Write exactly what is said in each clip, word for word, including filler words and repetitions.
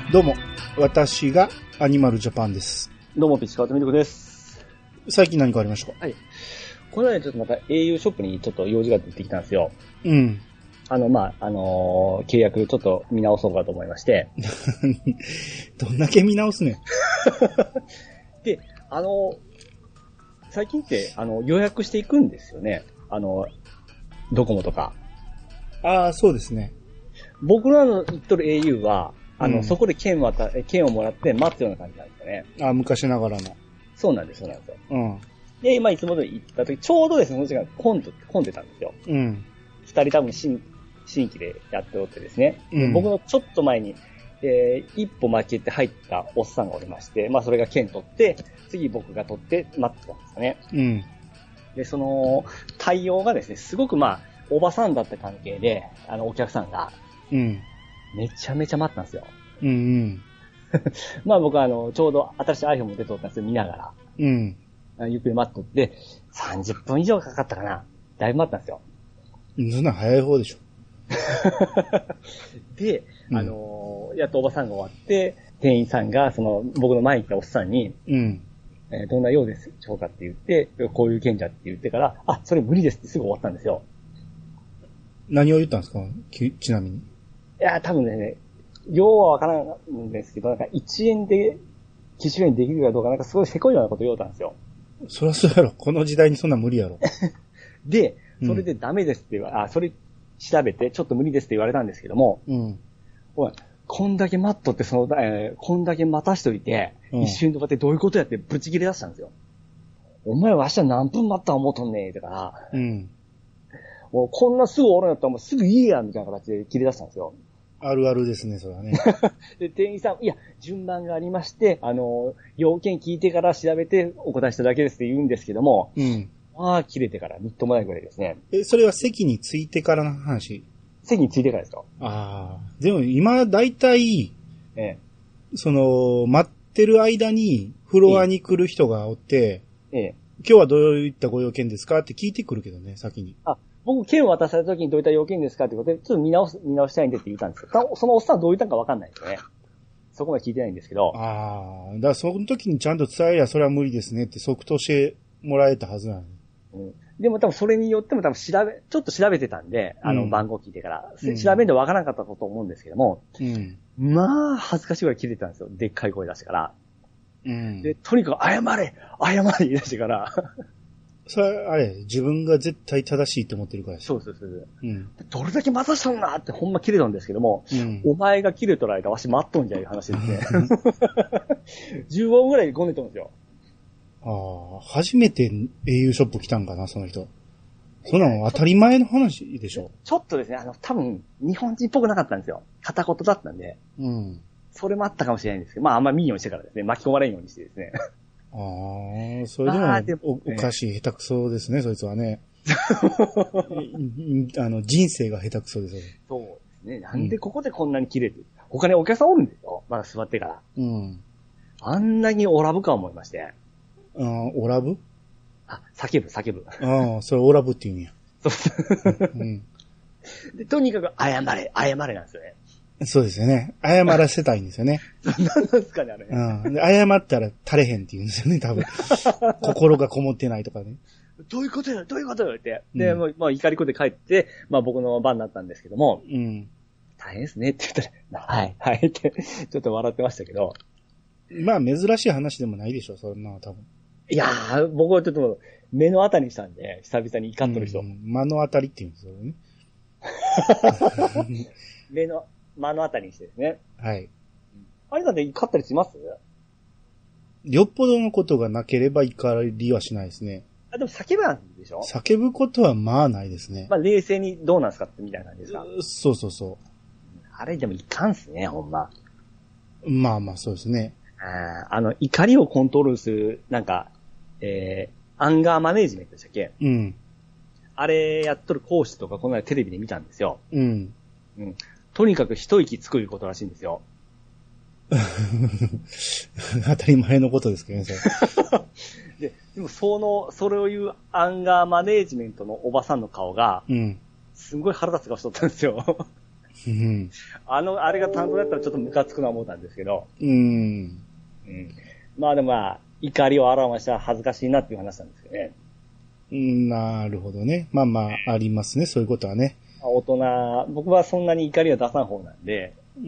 どうも、私がアニマルジャパンです。 どうも、ピチカートミルクです。 最近何かありましたか？ はい。この間ちょっとまた エーユー ショップにちょっと用事が出てきたんですよ。 うん。 あの、まあ、あのー、契約ちょっと見直そうかと思いまして。 どんだけ見直すねん。 で、あの、最近って、あの、予約していくんですよね。あの、ドコモとか。 ああ、そうですね。 僕らの言っとる エーユー は、あの、 うん、 そこで券をた、券をもらって待つような感じなんですよね。 ああ、昔ながらの。 そうなんです、そうなんですよ。 うん。 で、今いつも通り行った時、ちょうどですね、その時間混んで、混んでたんですよ。 うん。 二人多分新、新規でやっておってですね。 うん、 僕のちょっと前に、えー、一歩負けて入ったおっさんがおりまして、まあそれが券取って、次僕が取って待ってたんですよね。 うん。 で、その、対応がですね、すごくまあ、おばさんだった関係で、あの、お客さんが、 うん。 めちゃめちゃ待ったんですよ。 うんうん。 まあ僕はあの、ちょうど新しい iPhone も出ておったんですよ、見ながら。 うん。 ゆっくり待っとって、さんじゅっぷん以上かかったかな。だいぶ待ったんですよ。 そんな早い方でしょ。 で、あのー、やっとおばさんが終わって、店員さんが、その、僕の前に来たおっさんに、 うん。 えー、どんな用でしょうかって言って、こういう件じゃって言ってから、あ、それ無理ですってすぐ終わったんですよ。 何を言ったんですか？ち、ちなみに。いや、多分ね、用はわからんですけど、なんかいちえんで機種変できるかどうか、なんかすごいせこいようなこと言おうたんですよ。 そりゃそうやろ。この時代にそんな無理やろ。 で、それでダメですって言わ、うん、あ、それ調べて、ちょっと無理ですって言われたんですけども、 うん。 おい、こんだけ待っとって、その、えー、こんだけ待たしといて、うん、一瞬とかってどういうことやってブチ切れ出したんですよ。お前は明日何分待った思うとんねえ、だから、 うん。 もうこんなすぐおるんやったらもうすぐいいやん、みたいな形で切れ出したんですよ。 あるあるですね、それはね。 で、店員さん、いや、順番がありまして、あの、要件聞いてから調べてお答えしただけですって言うんですけども、 うん。 まあ、切れてからみっともないぐらいですね。 え、それは席に着いてからの話？ 席に着いてからですか？ ああ。でも今、だいたい、 ええ。 その、待ってる間に、フロアに来る人がおって、 ええ。 今日はどういったご用件ですかって聞いてくるけどね、先に。 あ、僕、券を渡された時にどういった要件ですかってことで、ちょっと見直す、見直したいんでって言ったんですけど、そのおっさんはどう言ったんかわかんないですよね。そこまで聞いてないんですけど。 ああ、だからその時にちゃんと伝えりゃそれは無理ですねって即答してもらえたはずなの。 うん。でも多分それによっても多分調べ、ちょっと調べてたんで、あの、うん、番号聞いてから、うん、調べんでわからなかったと思うんですけども、うん、まあ、恥ずかしいぐらい切れてたんですよ。でっかい声出してから。うん、で、とにかく謝れ謝れ言い出してから。 それ、あれ、自分が絶対正しいと思ってるからです。 そうそうそう。うん。どれだけ待たしたんだってほんま切れたんですけども、うん、お前が切れとられたわし待っとんじゃいう話ですね。じゅうごふんぐらいでごねとんですよ。 ああ、初めて エーユー ショップ来たんかな、その人。そんなの当たり前の話でしょ。 ちょっとですね、あの、多分、日本人っぽくなかったんですよ。片言だったんで。うん。それもあったかもしれないんですけど、まああんま見んようにしてからですね、巻き込まれんようにしてですね。 ああ、それでも、でもお、おかしい、下手くそですね、そいつはね。あの、人生が下手くそですよ。 そうですね。なんでここでこんなに切れてる、うん、他にお客さんおるんですよ。まだ座ってから。うん。あんなにオラブか思いまして。 ああ、オラブ？ あ、叫ぶ、叫ぶ。 ああ、それオラブって言うんや。 そううん。で、とにかく謝れ、謝れなんですよね。 そうですよね。謝らせたいんですよね。 何なんですかね、あれ。 うん。で謝ったら垂れへんって言うんですよね、多分。心がこもってないとかね。 どういうことよ、どういうことよって。で、うん、もう、まあ、怒り子で帰って、まあ僕の番になったんですけども、うん。大変ですねって言ったら、はい、はいって、ちょっと笑ってましたけど。 まあ、珍しい話でもないでしょ、そんな多分。 いやー、僕はちょっと目の当たりにしたんで、久々に怒っとる人。うん、 目の当たりって言うんですよね。 目の、目の当たりにしてですね。 はい。 あれなんで怒ったりします？ よっぽどのことがなければ怒りはしないですね。 あ、でも叫ぶなんでしょ？ 叫ぶことはまあないですね。 まあ冷静にどうなんすかってみたいな感じですか？ そうそうそう。 あれでもいかんすね、ほんま。 まあまあそうですね。 あ, あの、怒りをコントロールする、なんか、えー、アンガーマネージメントでしたっけ？うん。あれやっとる講師とかこの間テレビで見たんですよ。うん。うん。とにかく一息つくいうことらしいんですよ。 当たり前のことですけどね、それ。 で、でもその、それを言うアンガーマネージメントのおばさんの顔が、うん。すごい腹立つ顔しとったんですよ。 うん。 あの、あれが担当だったらちょっとムカつくな思ったんですけど。 うん。 うん。まあでもまあ、怒りを表したら恥ずかしいなっていう話なんですけどね。 なるほどね。まあまあ、ありますね。そういうことはね。 大人、僕はそんなに怒りを出さん方なんで。 うん。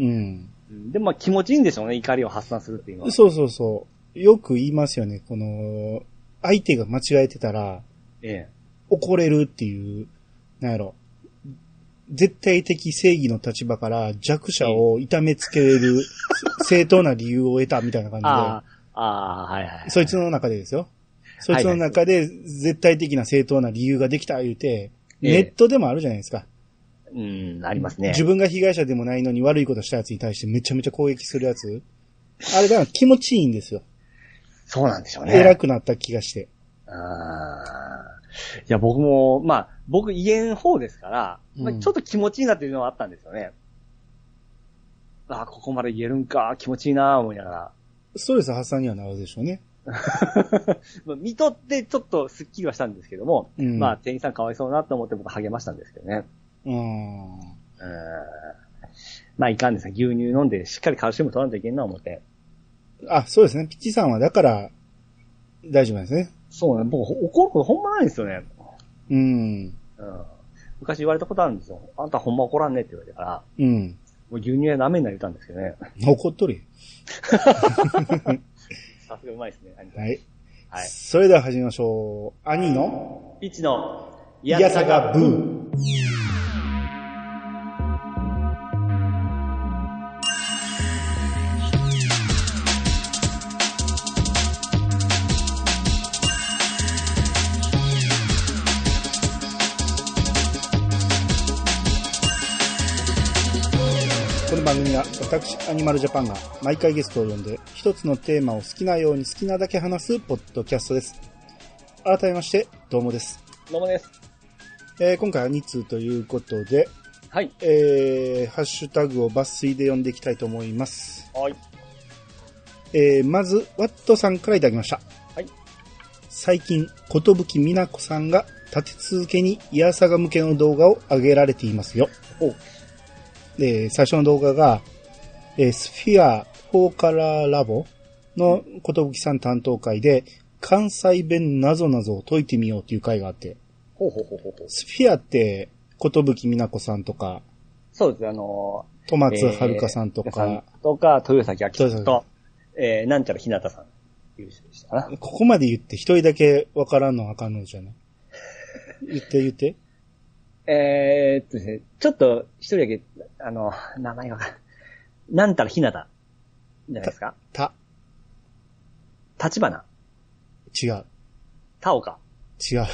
でもまあ気持ちいいんでしょうね、怒りを発散するっていうのは。 そうそうそう。よく言いますよね。この、相手が間違えてたら、 ええ。 怒れるっていう、なんやろ。絶対的正義の立場から弱者を痛めつける正当な理由を得たみたいな感じで。 ああ、ああ、はいはい、はい。 そいつの中でですよ。そいつの中で絶対的な正当な理由ができた言うて、ネットでもあるじゃないですか。 うん、ありますね。 自分が被害者でもないのに悪いことしたやつに対してめちゃめちゃ攻撃するやつ。あれが気持ちいいんですよ。 そうなんでしょうね。 偉くなった気がして。 ああ。いや、僕も、まあ、僕言えん方ですから、うんまあ、ちょっと気持ちいいなっていうのはあったんですよね。ああ、ここまで言えるんか、気持ちいいな思いながら。 ストレス発散にはなるでしょうね。 見とってちょっとスッキリはしたんですけども、うん、まあ店員さんかわいそうなと思って僕励ましたんですけどね。うん。うんまあいかんですね。牛乳飲んでしっかりカルシウム取らんといけんな思って。 あ、そうですね。ピッチさんはだから大丈夫なんですね。 そうね。僕怒ることほんまないんですよね。 うん。 うん。昔言われたことあるんですよ。あんたほんま怒らんねって言われてから。 うん。 もう牛乳は舐めになれたんですけどね。 怒っとるよ。 さすがうまいですね。 はい。はい。それでは始めましょう。兄のピッチのいやさがブー。この番組は私アニマルジャパンが毎回ゲストを呼んで一つのテーマを好きなように好きなだけ話すポッドキャストです。改めましてどうもです。 どうもです。 えー、今回はに通ということで、 はい。 えー、ハッシュタグを抜粋で読んでいきたいと思います。 はい。 えー、まずワットさんからいただきました。 はい。 最近ことぶきみなこさんが立て続けにイヤサガ向けの動画を上げられていますよ。おで、最初の動画が、えー、スフィアフォーカラーラボのことぶきさん担当会で、関西弁なぞなぞを解いてみようっていう会があって。 ほうほうほうほう。 スフィアって、ことぶきみなこさんとか。 そうです、あのー、戸松遥さんとか。えー、とか、豊崎明さんと、えー、なんちゃらひなたさん。いう人でしたな。 ここまで言って一人だけわからんのあかんのじゃない言って言って。 えーっとですね、ちょっと一人だけ、あの、名前が、なんたらひなた、じゃないですか。 た。 た。立花。 違う。 たおか。 違う。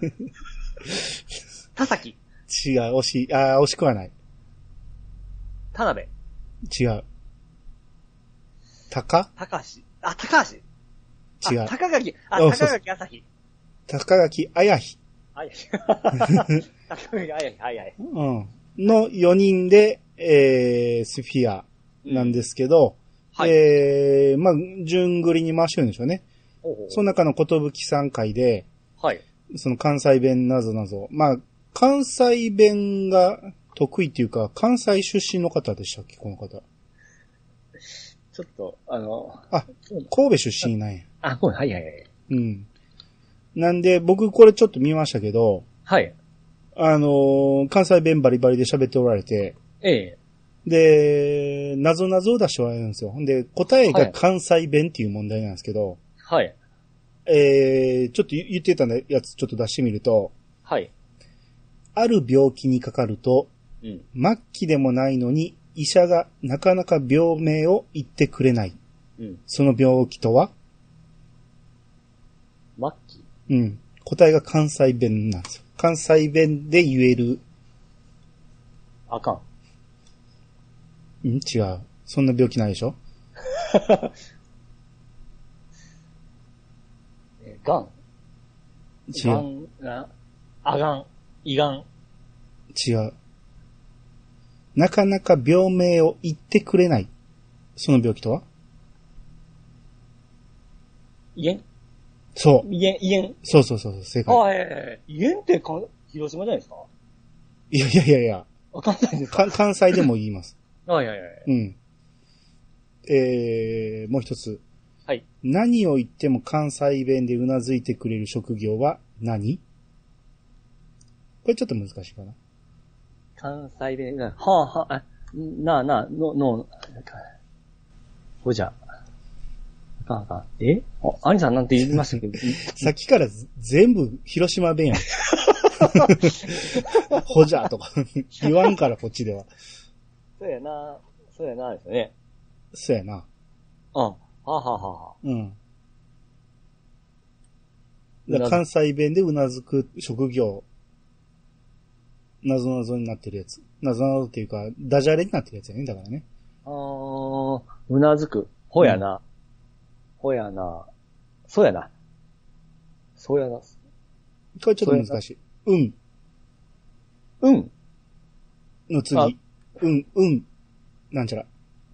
たさき。 違う、惜しい、あー、惜しくはない。 田辺。 違う。たか高橋。あ、高橋。 違う。 高垣。あ、高垣朝日。 高垣あやひ。 あやひ。高垣あやひ、はいはい。 うん。のよにんで、えー、スフィアなんですけど、うん、はい、えー、まあ、順繰りに回してるんでしょうね。ほうほうその中のことぶきさん会で、はい。その関西弁なぞなぞ。まあ、関西弁が得意っていうか、関西出身の方でしたっけ、この方。 ちょっと、あの、 あ、神戸出身なんや。 あ、はいはいはい。 うん。なんで、僕これちょっと見ましたけど、はい。あのー、関西弁バリバリで喋っておられて、ええ。で、なぞなぞを出しておられるんですよ。で、答えが関西弁っていう問題なんですけど、はい。えー、ちょっと言ってたやつちょっと出してみると、はい。ある病気にかかると、うん、末期でもないのに医者がなかなか病名を言ってくれない。うん、その病気とは？末期？うん。答えが関西弁なんですよ。関西弁で言える。あかん。ん違う。そんな病気ないでしょえ、がん違う。がん、な、あがん、胃がん。違う。なかなか病名を言ってくれない。その病気とは？胃炎？そう。胃炎、胃炎。そうそうそう、正解。あ、ええー、胃炎ってか、広島じゃないですか？いやいやいやいや。 関西ですか？ 関西でも言います。 はいはいはい。 うん。えー、もう一つ。 はい。 何を言っても関西弁でうなずいてくれる職業は何？これちょっと難しいかな。 関西弁、はあはあ、なあなあ、の、の、ほじゃ。あかんあかん。えあ、兄さんなんて言いましたけど。 さっきから全部広島弁やん。ほじゃとか言わんからこっちでは。 そうやな、そうやなですね。 そうやな。 うん。はあ、はあはあ、 うん。だ関西弁でうなずく職業。なぞなぞになってるやつ。なぞなぞっていうか、ダジャレになってるやつやね。だからね。 あー、うなずく。ほやな。うん、ほやな。そうやな。そうやな。これちょっと難しい。うん。 うんの次。うん、うん。なんちゃら。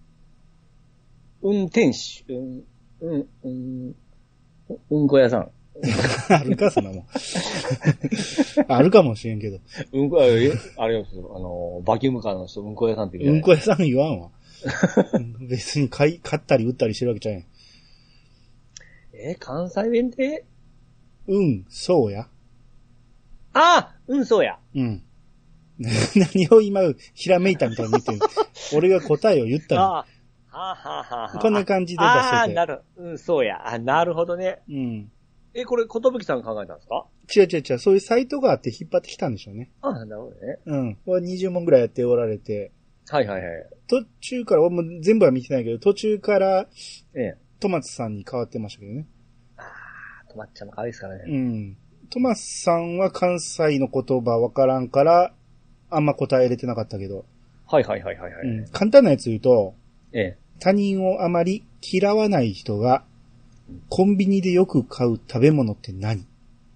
運転手。うん、うん、うん、うんこ屋さん。 あるか、そんなもん。あるかもしれんけど。 うんこ、あれよ、あの、バキュームカーの人、うんこ屋さんって言う。 うんこ屋さん言わんわ。別に買い、買ったり売ったりしてるわけじゃない。 え、関西弁でうん、そうや。 ああうん、そうや。 うん。何を今、ひらめいたみたいに言ってる。俺が答えを言ったの。ああ。ははははこんな感じで出してて。ああ、 なる。うん、そうや。あ、なるほどね。 うん。 え、これ、ことぶきさん考えたんですか？ 違う違う違う。そういうサイトがあって引っ張ってきたんでしょうね。 ああ、なるほどね。 うん。これにじゅうもんぐらいやっておられて。 はいはいはい。 途中から、俺も全部は見てないけど、途中から、 ええ。 トマツさんに変わってましたけどね。 ああ、トマツちゃんも可愛いですからね。 うん。トマツさんは関西の言葉わからんから、あんま答えれてなかったけど。 はいはいはいはい、はいうん。簡単なやつ言うと、 ええ。 他人をあまり嫌わない人が、コンビニでよく買う食べ物って何？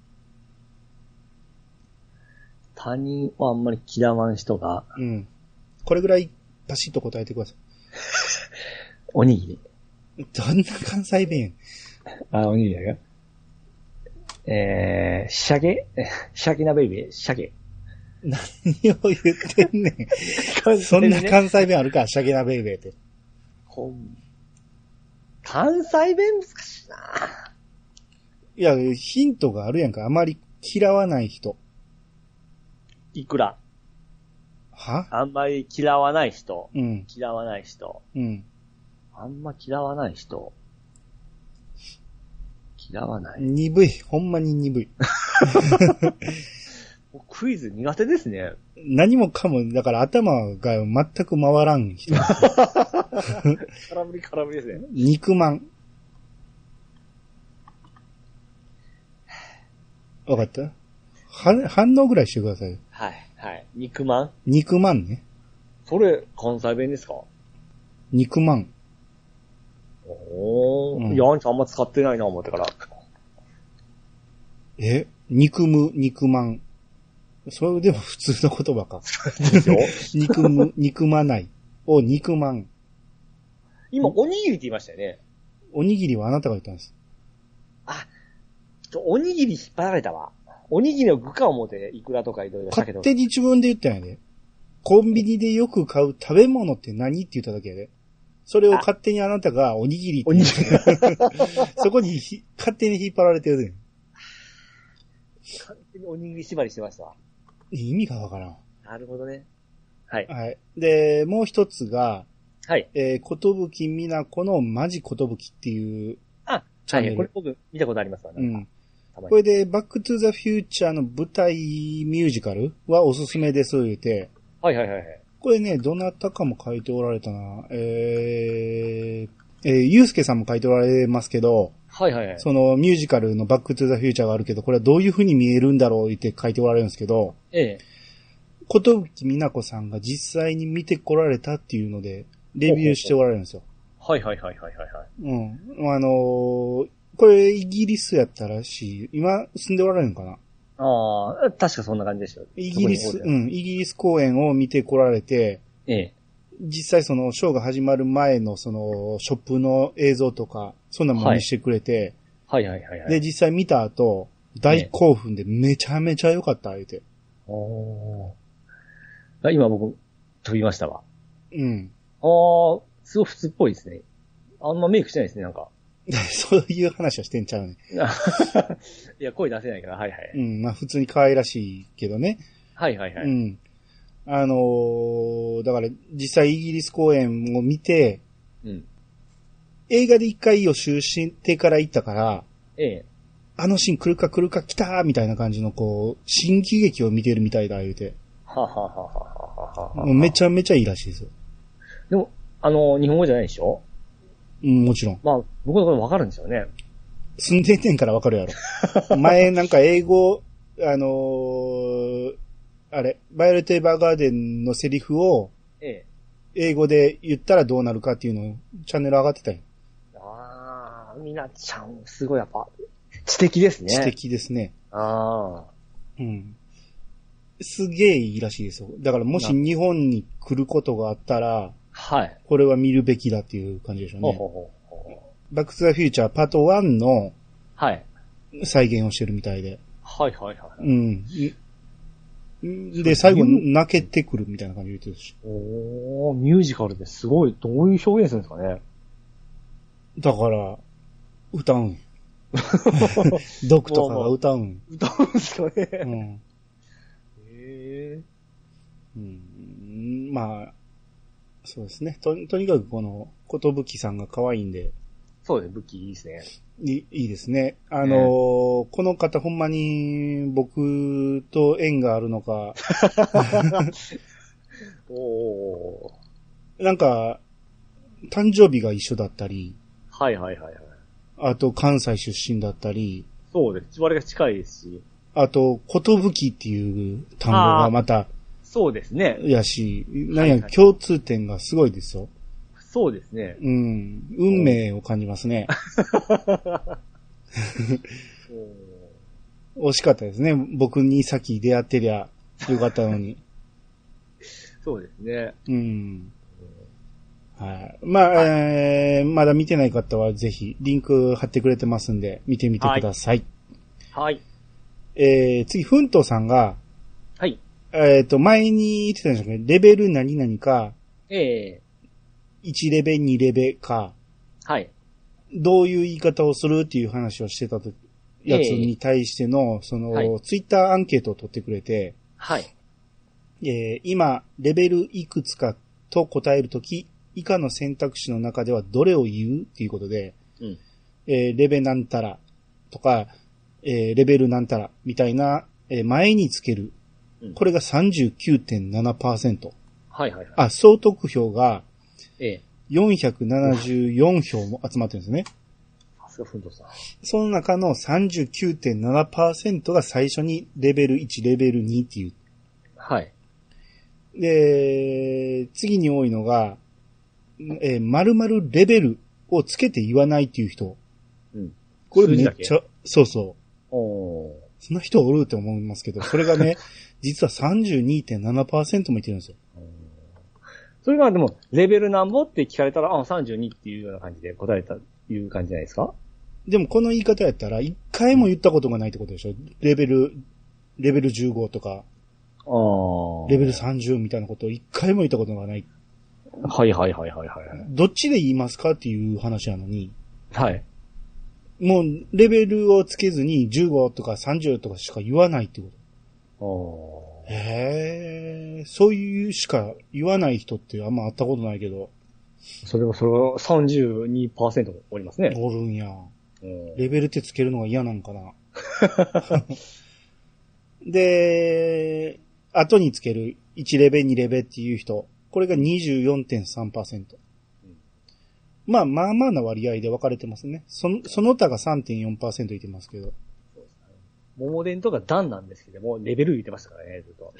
他人をあんまり嫌わん人が。 うん。これぐらいパシッと答えてください。 おにぎり。どんな関西弁？ あ、おにぎりだよ。えー、シャゲシャゲなベイビーシャゲ。 何を言ってんねん。そんな関西弁あるか、シャゲなベイベーって。 ほん。関西弁難しいな。 いや、ヒントがあるやんか。あまり嫌わない人。 いくら？ は？ あんまり嫌わない人。 うん。 嫌わない人。 うん。 あんま嫌わない人。嫌わない。 鈍い。ほんまに鈍い。 クイズ苦手ですね。 何もかも、だから頭が全く回らん人。 空振り空振りですね。 肉まん。わかった？は、反応ぐらいしてください。 はい、はい。肉まん？ 肉まんね。 それ、関西弁ですか？ 肉まん。 おー。うん、いや、あんちゃんあんま使ってないな、思ってから。 え？肉む、肉まん。それでも普通の言葉か。 ですよ。 肉む、肉まないを肉まん。 今、おにぎりって言いましたよね。 おにぎりはあなたが言ったんです。 あ、ちょ、おにぎり引っ張られたわ。おにぎりの具か思うて、いくらとかいろいろしたけど。 勝手に自分で言ったんやで。コンビニでよく買う食べ物って何って言っただけやで。それを勝手にあなたがおにぎりって言って。そこにひ勝手に引っ張られてるで。 勝手におにぎり縛りしてましたわ。 意味がわからん。 なるほどね。はい。 はい。で、もう一つが、 はい。 えー、ことぶきみなこのマジことぶきっていうあ、 チャンネル。 はい。これ僕見たことありますわね。 うん。これで、バックトゥザフューチャーの舞台ミュージカルはおすすめです言うて。 はいはいはいはい。 これね、どなたかも書いておられたな。えー、えー、ゆうすけさんも書いておられますけど、 はいはいはい。 そのミュージカルのバックトゥザフューチャーがあるけど、これはどういう風に見えるんだろうって書いておられるんですけど、 ええ。 ことぶきみなこさんが実際に見てこられたっていうので、レビューしておられるんですよ。 はいはいはいはいはい。 うん。あのー、これイギリスやったらしい。今住んでおられるのかな？ ああ、確かそんな感じでしたよ。 イギリス、うん、イギリス公演を見てこられて、 ええ。 実際そのショーが始まる前のそのショップの映像とか、そんなものにしてくれて、 はい、はいはいはいはい。 で、実際見た後、大興奮でめちゃめちゃ良かった、言うて。 おー。 あ、今僕、飛びましたわ。 うん。 ああ、すごい普通っぽいですね。あんまメイクしてないですね、なんか。 そういう話はしてんちゃうね。 いや、声出せないから、はいはい。 うん、まあ普通に可愛らしいけどね。 はいはいはい。 うん。あのー、だから実際イギリス公演を見て、うん。映画で一回予習してから行ったから、ええ。あのシーン来るか来るか来たーみたいな感じのこう、新喜劇を見てるみたいだ、言うて。はははははは。めちゃめちゃいいらしいですよ。 でも、あの、日本語じゃないでしょ？ うん、もちろん。 まあ、僕のことわかるんですよね。 住んでんねんからわかるやろ。前なんか英語、あのー、あれ、バイオレット・エヴァーガーデンのセリフを、ええ。英語で言ったらどうなるかっていうのをチャンネル上がってたよ。 ああ、みなちゃん、すごいやっぱ、知的ですね。 知的ですね。ああ。うん。すげえいいらしいですよ。だからもし日本に来ることがあったら、はい。これは見るべきだっていう感じでしょうね。ほうほうほう。バックトゥザフューチャーパートワンの、はい。再現をしてるみたいで。はいはいはい。うん。で、最後泣けてくるみたいな感じで言ってるし。 おー、ミュージカルですごい、どういう表現するんですかね。 だから、歌うん。ドクとかが歌うん。 歌うんですかね。うん。へえ。うん。まあ、そうですね。と、とにかくこの、ことぶきさんが可愛いんで。 そうですね、武器いいですね。 いい、いいですね。あのー、ね、この方ほんまに僕と縁があるのか。おー。なんか、誕生日が一緒だったり。 はいはいはいはい。 あと、関西出身だったり。 そうです。我が近いですし。 あと、ことぶきっていう単語がまた。 そうですね。 やし、なんや、共通点がすごいですよ。 そうですね。 うん。運命を感じますね。惜しかったですね。僕に先出会ってりゃよかったのに。 そうですね。うん。 はい。まあ、はい、えー、まだ見てない方はぜひリンク貼ってくれてますんで見てみてください。はい。はい、えー、次、ふんとさんが、はい。えっ、ー、と、前に言ってたんですけど、レベル何々か、ええー。いちレベ、にレベか、はい。どういう言い方をするっていう話をしてたやつに対しての、えー、その、はい、ツイッターアンケートを取ってくれて、はい。えー、今、レベルいくつかと答えるとき、以下の選択肢の中ではどれを言うっていうことで、うん。えー、レベなんたらとか、えー、レベルなんたらみたいな、えー、前につける。うん、これが さんじゅうきゅうてんななパーセント。はいはいはい。あ、総得票が、ええ。よんひゃくななじゅうよん票も集まってるんですね。 さすがふんとさん。 その中の さんじゅうきゅうてんななパーセント が最初にレベルいち、レベルにっていう。はい。で、次に多いのが、えー、〇〇レベルをつけて言わないっていう人。うん。これめっちゃ、そうそう。おー。そんな人おるって思いますけど、それがね、実は さんじゅうにてんななパーセント もいってるんですよ。 それがでも、レベルなんぼって聞かれたら、あ、さんじゅうにっていうような感じで答えた、いう感じじゃないですか？ でもこの言い方やったら、一回も言ったことがないってことでしょ？レベル、レベルじゅうごとか、あレベルさんじゅうみたいなことを一回も言ったことがない。 はいはいはいはいはい。 どっちで言いますかっていう話なのに。 はい。 もう、レベルをつけずにじゅうごとかさんじゅうとかしか言わないってこと。ああ。へえ、そういうしか言わない人ってあんま会ったことないけど。 それは、それは さんじゅうにパーセント おりますね。 おるんや。レベルってつけるのが嫌なんかな。で、後につけるいちレベ、にレベっていう人。これが にじゅうよんてんさんパーセント。うん、まあまあまあな割合で分かれてますね。その、その他が さんてんよんパーセント いてますけど。 桃電とか段なんですけども、レベル言ってましたからね、ずっと。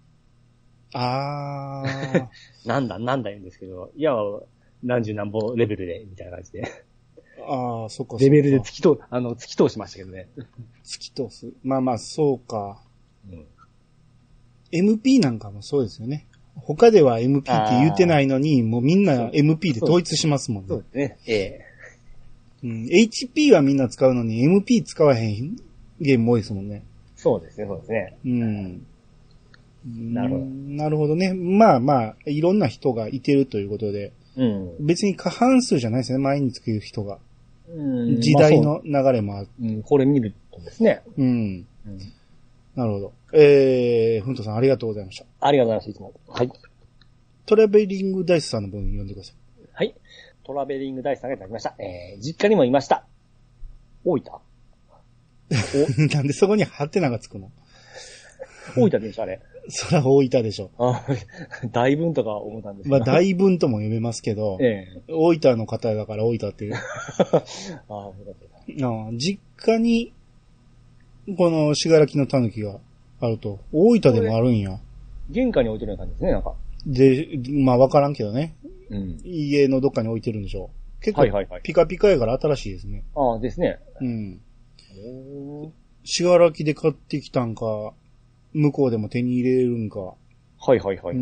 あー。 なんだ、なんだ言うんですけど、いや、何十何本レベルで、みたいな感じで。 あー、そっかそっか。 レベルで突きと、あの、突き通しましたけどね。 突き通す。まあまあ、そうか。うん。エムピー なんかもそうですよね。他では エムピー って言ってないのに、もうみんな エムピー で統一しますもんね。 そうですね。ええ。 うん。エイチピー はみんな使うのに エムピー 使わへんゲーム多いですもんね。 そうですね、そうですね。うん。 なるほど。 なるほどね。まあまあ、いろんな人がいてるということで、うん、別に過半数じゃないですね、前につける人が。うん、時代の流れもある、 まあうん。これ見るとですね。うん。うん、 なるほど。えー、ふんとさんありがとうございました。 ありがとうございます、いつも。はい。 トラベリングダイスさんの分読んでください。 はい。トラベリングダイスさんがいただきました。えー、実家にもいました。大分なんでそこにハテナがつくの？ 大分でしょ、あれ。 そら大分でしょ。 あ大分とか思ったんですけど。まあ大分とも読めますけど、ええ、大分の方だから大分っていう。ああ、実家に、このしがらきのたぬきがあると。大分でもあるんや。 玄関に置いてるような感じですね、なんか。 で、まあわからんけどね。うん。家のどっかに置いてるんでしょう。結構、ピカピカやから新しいですね。 ああ、ですね。うん。しがらきで買ってきたんか、向こうでも手に入れるんか。 はいはいはいはい、はい。 うん、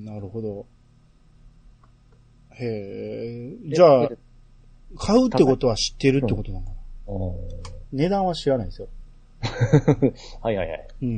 なるほど。へえ。じゃあ、買うってことは知ってるってことなのかな、うん、値段は知らないですよ。 はいはいはい。 うん。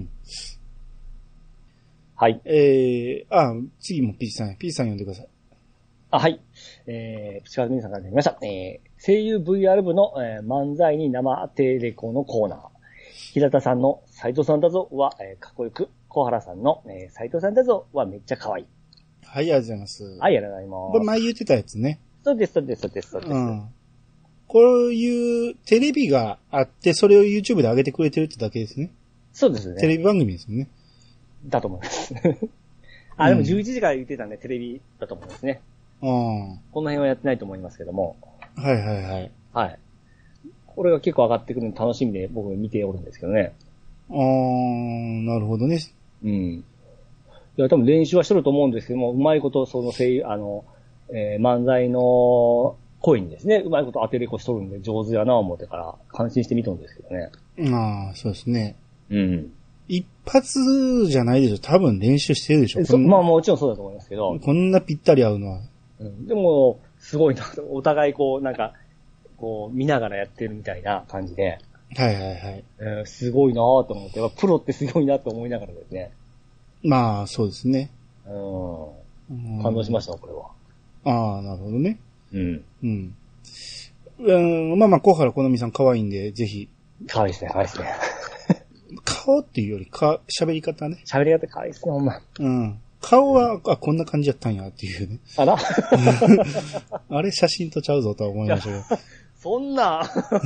はい。 えー、あ、次もピーチさん、ピーチさん読んでください。 あ、はい。えー、プチカーズミンさんからいただきました。えー、声優 ブイアール 部の、えー、漫才に生テレコのコーナー。平田さんの斉藤さんだぞは、えー、かっこよく、小原さんの、えー、斉藤さんだぞはめっちゃ可愛い。 はい、ありがとうございます。 はい、ありがとうございます。 これ前言ってたやつね。 そうです、そうです、そうです、そうです。うん。 こういうテレビがあって、それを YouTube で上げてくれてるってだけですね。 そうですね。 テレビ番組ですよね。 だと思います。あ、でもじゅういちじから言ってたんで、テレビだと思いますね。うん。この辺はやってないと思いますけども。 はいはいはい。 はい。これが結構上がってくるの楽しみで僕見ておるんですけどね。 あー、なるほどね。 うん。いや、多分練習はしてると思うんですけども、うまいことその声優、あの、えー、漫才の声にですね、うまいこと当てれこしとるんで上手やな思ってから感心して見とるんですけどね。 ああ、そうですね。 うん。 一発じゃないでしょ。多分練習してるでしょ。 そまあもちろんそうだと思いますけど。 こんなぴったり合うのは。 うん、でも、すごいな。お互いこう、なんか、こう、見ながらやってるみたいな感じで。 はいはいはい。 えー、すごいなぁと思って、プロってすごいなと思いながらですね。 まあ、そうですね。 うん。感動しました、これは。 ああ、なるほどね。 うん。 うん。うん、まあまあ、小原好みさん可愛いんで、ぜひ。 可愛いですね、可愛いですね。 顔っていうよりか、喋り方ね。 喋り方可愛いですね、ほんま。 うん。顔は、あ、こんな感じやったんやっていうね。 あらあれ写真とちゃうぞとは思いましたけど。 そんな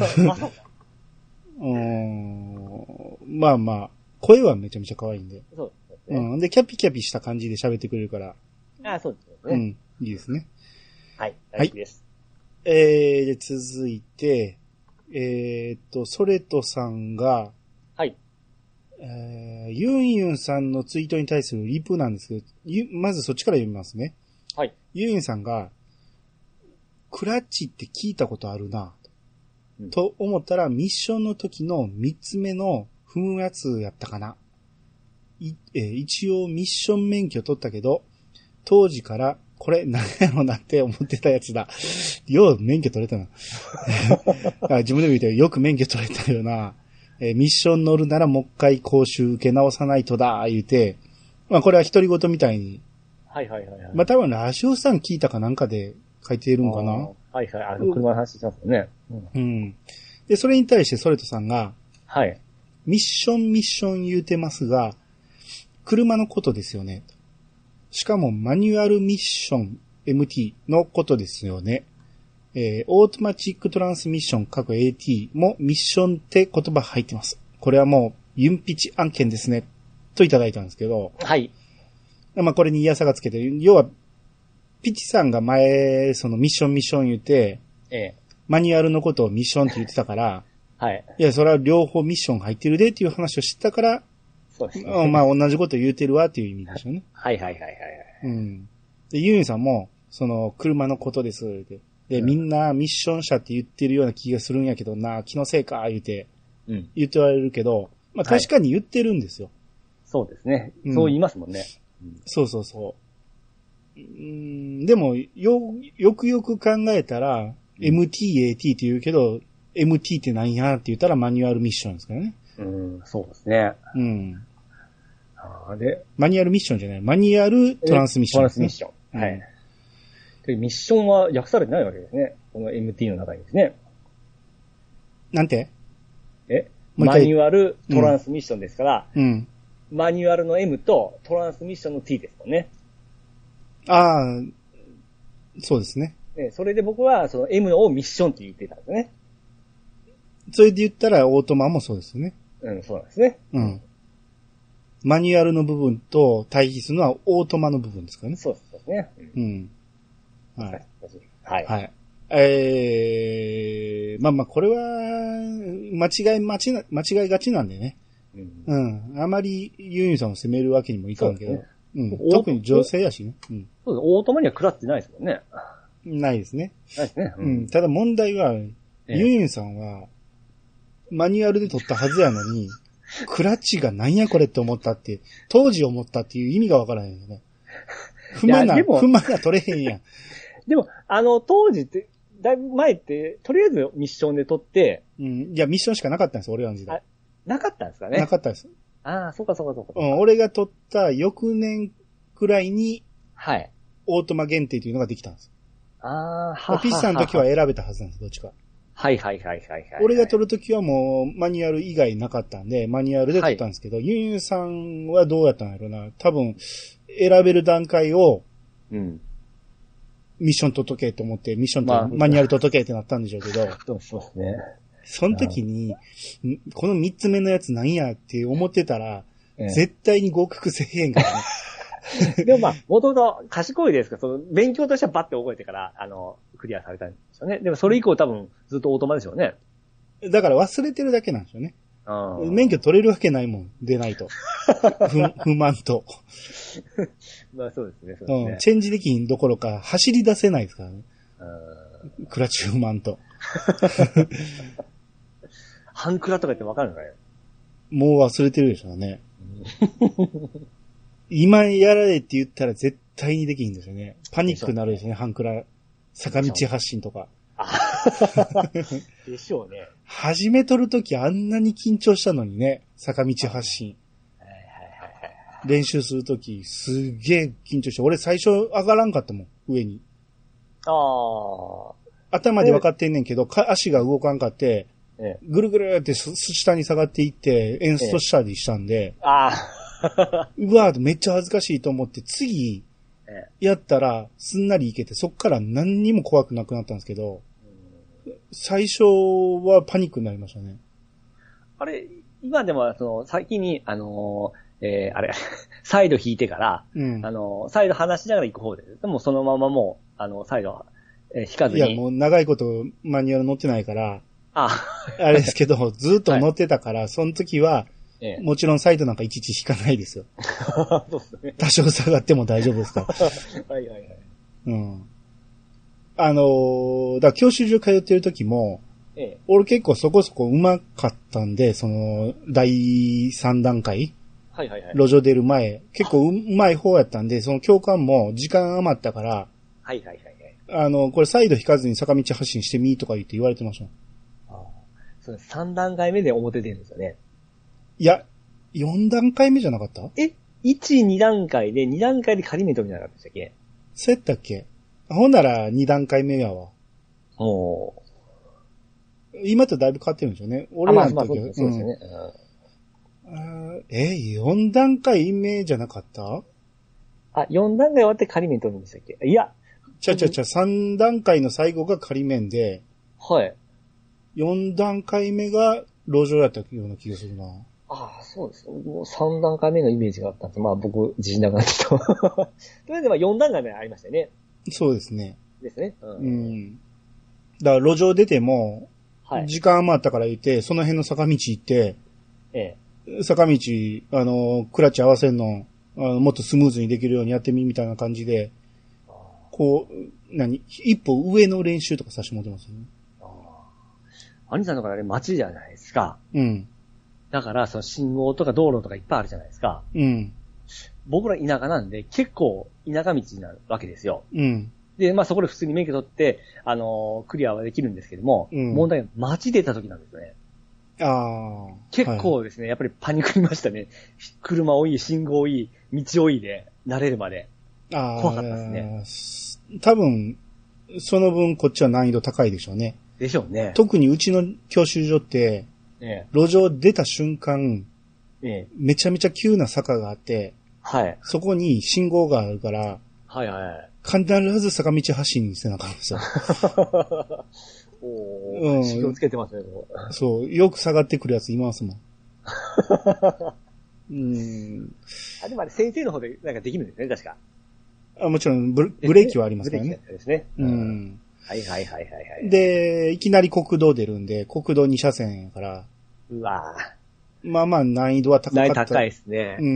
うーん。まあまあ、声はめちゃめちゃ可愛いんで。 そうですね。 うん。で、キャピキャピした感じで喋ってくれるから。 ああ、そうですね。 うん。いいですね。 はい。大好きです。 はい、えー、で、続いて、えーっと、ソレトさんが、 はい。 えー、ユンユンさんのツイートに対するリプなんですけど、まずそっちから読みますね。 はい。 ユンユンさんが、クラッチって聞いたことあるな、うん、と思ったらミッションの時の三つ目の踏むやつやったかな。いえー、一応ミッション免許取ったけど、当時からこれ何やろなって思ってたやつだ。よう免許取れたな。自分でも言ったよ。よく免許取れたよな。えー、ミッション乗るならもう一回講習受け直さないとだ、言うて。まあこれは独り言みたいに。 はいはいはい、はい。 まあ多分ラジオさん聞いたかなんかで書いているんかな。 はいはい。あの車の話しますよね、 うん。うん。で、それに対してソレトさんが。 はい。 ミッションミッション言うてますが、車のことですよね。しかもマニュアルミッション エムティー のことですよね。えー、オートマチックトランスミッション各 エーティー もミッションって言葉入ってます。これはもうユンピチ案件ですね。といただいたんですけど。 はい。 まあこれにイヤサがつけて、要は、ピチさんが前、そのミッションミッション言って、 ええ、 マニュアルのことをミッションって言ってたから、 はい。 いや、それは両方ミッション入ってるでっていう話を知ったから、 そうですね。 まあ同じこと言うてるわっていう意味でしょうね。 はいはいはいはい。 うん。で、ユンユンさんも、その、車のことです。で、で、うん、みんなミッション車って言ってるような気がするんやけどな、気のせいか、言うて、うん、言っておられるけど、まあ確かに言ってるんですよ。はい、 そうですね。そう言いますもんね。 うん、そうそうそう。うん、でも、よ、よくよく考えたら、うん、エムティー、エーティー って言うけど、エムティー って何やって言ったらマニュアルミッションですからね。 うん、そうですね。 うん。 あれマニュアルミッションじゃない。マニュアルトランスミッション、 ね。トランスミッション。はい。で、ミッションは訳されてないわけですね。この エムティー の中にですね。 なんてえマニュアルトランスミッションですから、 うん。 マニュアルの M とトランスミッションの T ですもんね。 ああ、そうですね。 ね、それで僕はその M をミッションって言ってたんですね。 それで言ったらオートマもそうですよね。 うん、そうなんですね。 うん。マニュアルの部分と対比するのはオートマの部分ですからね。 そうですね。 うん。はい。 はい。 はい。えー、まあまあ、これは、間違い、間違い、間違いがちなんでね。うん。うん。あまりユーユンさんを責めるわけにもいかんけど。うね、うん。特に女性やしね。うん。 そうです。オートマには食らってないですもんね。 ないですね。 ないですね。 うん。うん、ただ問題は、ユーユンさんは、マニュアルで取ったはずやのに、クラッチがなんやこれって思ったって、当時思ったっていう意味がわからないよね。不満な、不満が取れへんやん。 でも、あの、当時って、だいぶ前って、とりあえずミッションで取って、 うん。いや、ミッションしかなかったんですよ、俺らの時代。 なかったんですかね。 なかったです。 ああ、そうかそうかそうか。 うん、俺が取った翌年くらいに、 はい。 オートマ限定というのができたんです。 ああ、はは。 ピッチさんの時は選べたはずなんです、どっちか。 はいはいはいはいはい。 俺が取る時はもうマニュアル以外なかったんで、マニュアルで取ったんですけど、はい、ユンユンさんはどうやったんやろうな。多分、選べる段階を、うん。ミッション取っとけと思って、ミッションとマニュアル取っとけってなったんでしょうけど。 そうですね。 その時に、この三つ目のやつなんやって思ってたら、ええ、絶対に合格せえへんからね。でもまあ、もともと賢いですから、その勉強としてはバッて覚えてから、あの、クリアされたんですよね。でもそれ以降多分ずっとオートマでしょうね。 だから忘れてるだけなんですよね。免許取れるわけないもん、出ないと。不, 不満と。 まあそうですね、そうですね、 うん。チェンジできんどころか、走り出せないですからね。クラッチ不満と。 半クラとか言ってわかるのかよ。 もう忘れてるでしょうね。今やられって言ったら絶対にできんですよね。パニックになるですね、半クラ。坂道発進とか。 でしょうね。 初め取るときあんなに緊張したのにね、坂道発進。練習するときすげえ緊張して、俺最初上がらんかったもん、上に。 ああ。 頭で分かってんねんけど、か足が動かんかって、ええ、ぐるぐるって下に下がっていって、エンストしたりしたんで、ええ、ああ。うわぁ、めっちゃ恥ずかしいと思って、次、やったら、すんなりいけて、そっから何にも怖くなくなったんですけど、最初はパニックになりましたね。 あれ、今でも、その、先に、あのー、えー、あれ、サイド引いてから、うん、あのー、サイド離しながら行く方で、でもそのままもう、あの、サイド、えー、引かずに。 いや、もう長いことマニュアル乗ってないから、ああれですけど、ずっと乗ってたから、はい、その時は、ええ、もちろんサイドなんかいちいち引かないですよ。そうですね。多少下がっても大丈夫ですから。はいはいはい。うん。あのー、だから教習所通ってる時も、ええ、俺結構そこそこ上手かったんで、その、だいさん段階、はいはいはい。路上出る前、結構上手い方やったんで、その教官も時間余ったから、はいはいはいはい。あの、これサイド引かずに坂道発進してみとか言って言われてました。 ああ。それさん段階目で表出るんですよね。 いや、よん段階目じゃなかった？ え ?いち、に段階で、に段階で仮免取りなかったでしたっけ？ そうやったっけ？ほんならに段階目やわ。おー。今とだいぶ変わってるんでしょうね。俺らの時は。まあ、そうですよね。うん、え、よん段階目じゃなかった？ あ、よん段階終わって仮免取るんでしたっけ？いや。 ちゃちゃちゃ、さん段階の最後が仮免で、はい。よん段階目が路上やったような気がするな。 ああ、そうです。もうさん段階目のイメージがあったんです。まあ僕、自信なくなってきた。とりあえずまあよん段階目ありましたよね。 そうですね。 ですね。うん。 うん、だから路上出ても、はい、時間余ったから言って、その辺の坂道行って、ええ、坂道、あの、クラッチ合わせんの、あのもっとスムーズにできるようにやってみみたいな感じで、こう、何一歩上の練習とかさせてもらってますよね。ああ。兄さんのからあれ街じゃないですか。うん。だから、その信号とか道路とかいっぱいあるじゃないですか。うん。僕ら田舎なんで、結構田舎道になるわけですよ。うん。で、まあそこで普通に免許取って、あのー、クリアはできるんですけども、うん、問題は街出た時なんですよね。 ああ。 結構ですね、はい、やっぱりパニクりましたね。車多い、信号多い、道多いで、慣れるまで。ああ。怖かったですね。多分、その分こっちは難易度高いでしょうね。 でしょうね。 特にうちの教習所って、ええ、路上出た瞬間、ええ、めちゃめちゃ急な坂があって、はい。そこに信号があるから、はいはい。必ず坂道走りにせなあかんですよ。 おー、うん、気をつけてますね。 そう、よく下がってくるやついますもん。うん。 あ、でもあれ先生の方でなんかできるんですね、確か。 あ、もちろんブ、ブレーキはありますからね。 ブレーキですね。 うん。 はいはいはいはいはい。 で、いきなり国道出るんで、国道に車線やから。 うわぁ。まあまあ難易度は高かった。 難易度高いですね。 うん。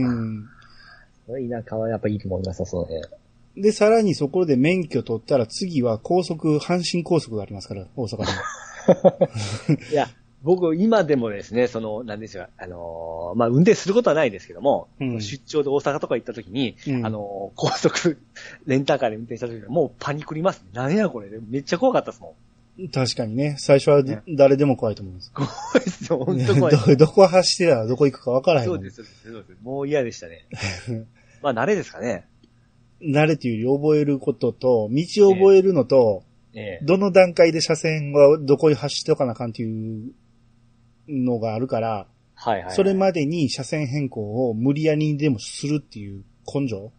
田舎はやっぱいいと思います、その辺。 で、さらにそこで免許取ったら次は高速、阪神高速がありますから、大阪に。 いや、僕今でもですね、その、なんですか、あのー、まあ、運転することはないですけども、うん、出張で大阪とか行った時に、うん、あのー、高速、レンタカーで運転した時にはもうパニクります。何やこれ、めっちゃ怖かったですもん。確かにね、最初は、ね、誰でも怖いと思います。 怖いですよ、本当怖いど。どこ走ってたらどこ行くか分からへん。 そうです、そうです、そうです。もう嫌でしたね。まあ、慣れですかね。 慣れというより覚えることと、道を覚えるのと、ええええ、どの段階で車線はどこに走っておかなあかんっていうのがあるから、はいはいはい、それまでに車線変更を無理やりにでもするっていう根性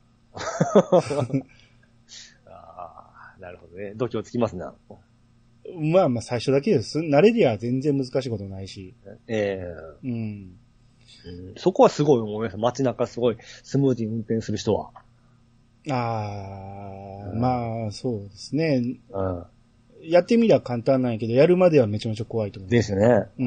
ああ、なるほどね。度胸つきますな。 まあまあ最初だけです。慣れりゃ全然難しいことないし。ええー、うん。 そこはすごい思います。街中すごいスムーズに運転する人は。 ああ、うん、まあ、そうですね。うん、やってみりゃ簡単なんやけど、やるまではめちゃめちゃ怖いと思う。 ですね。うん。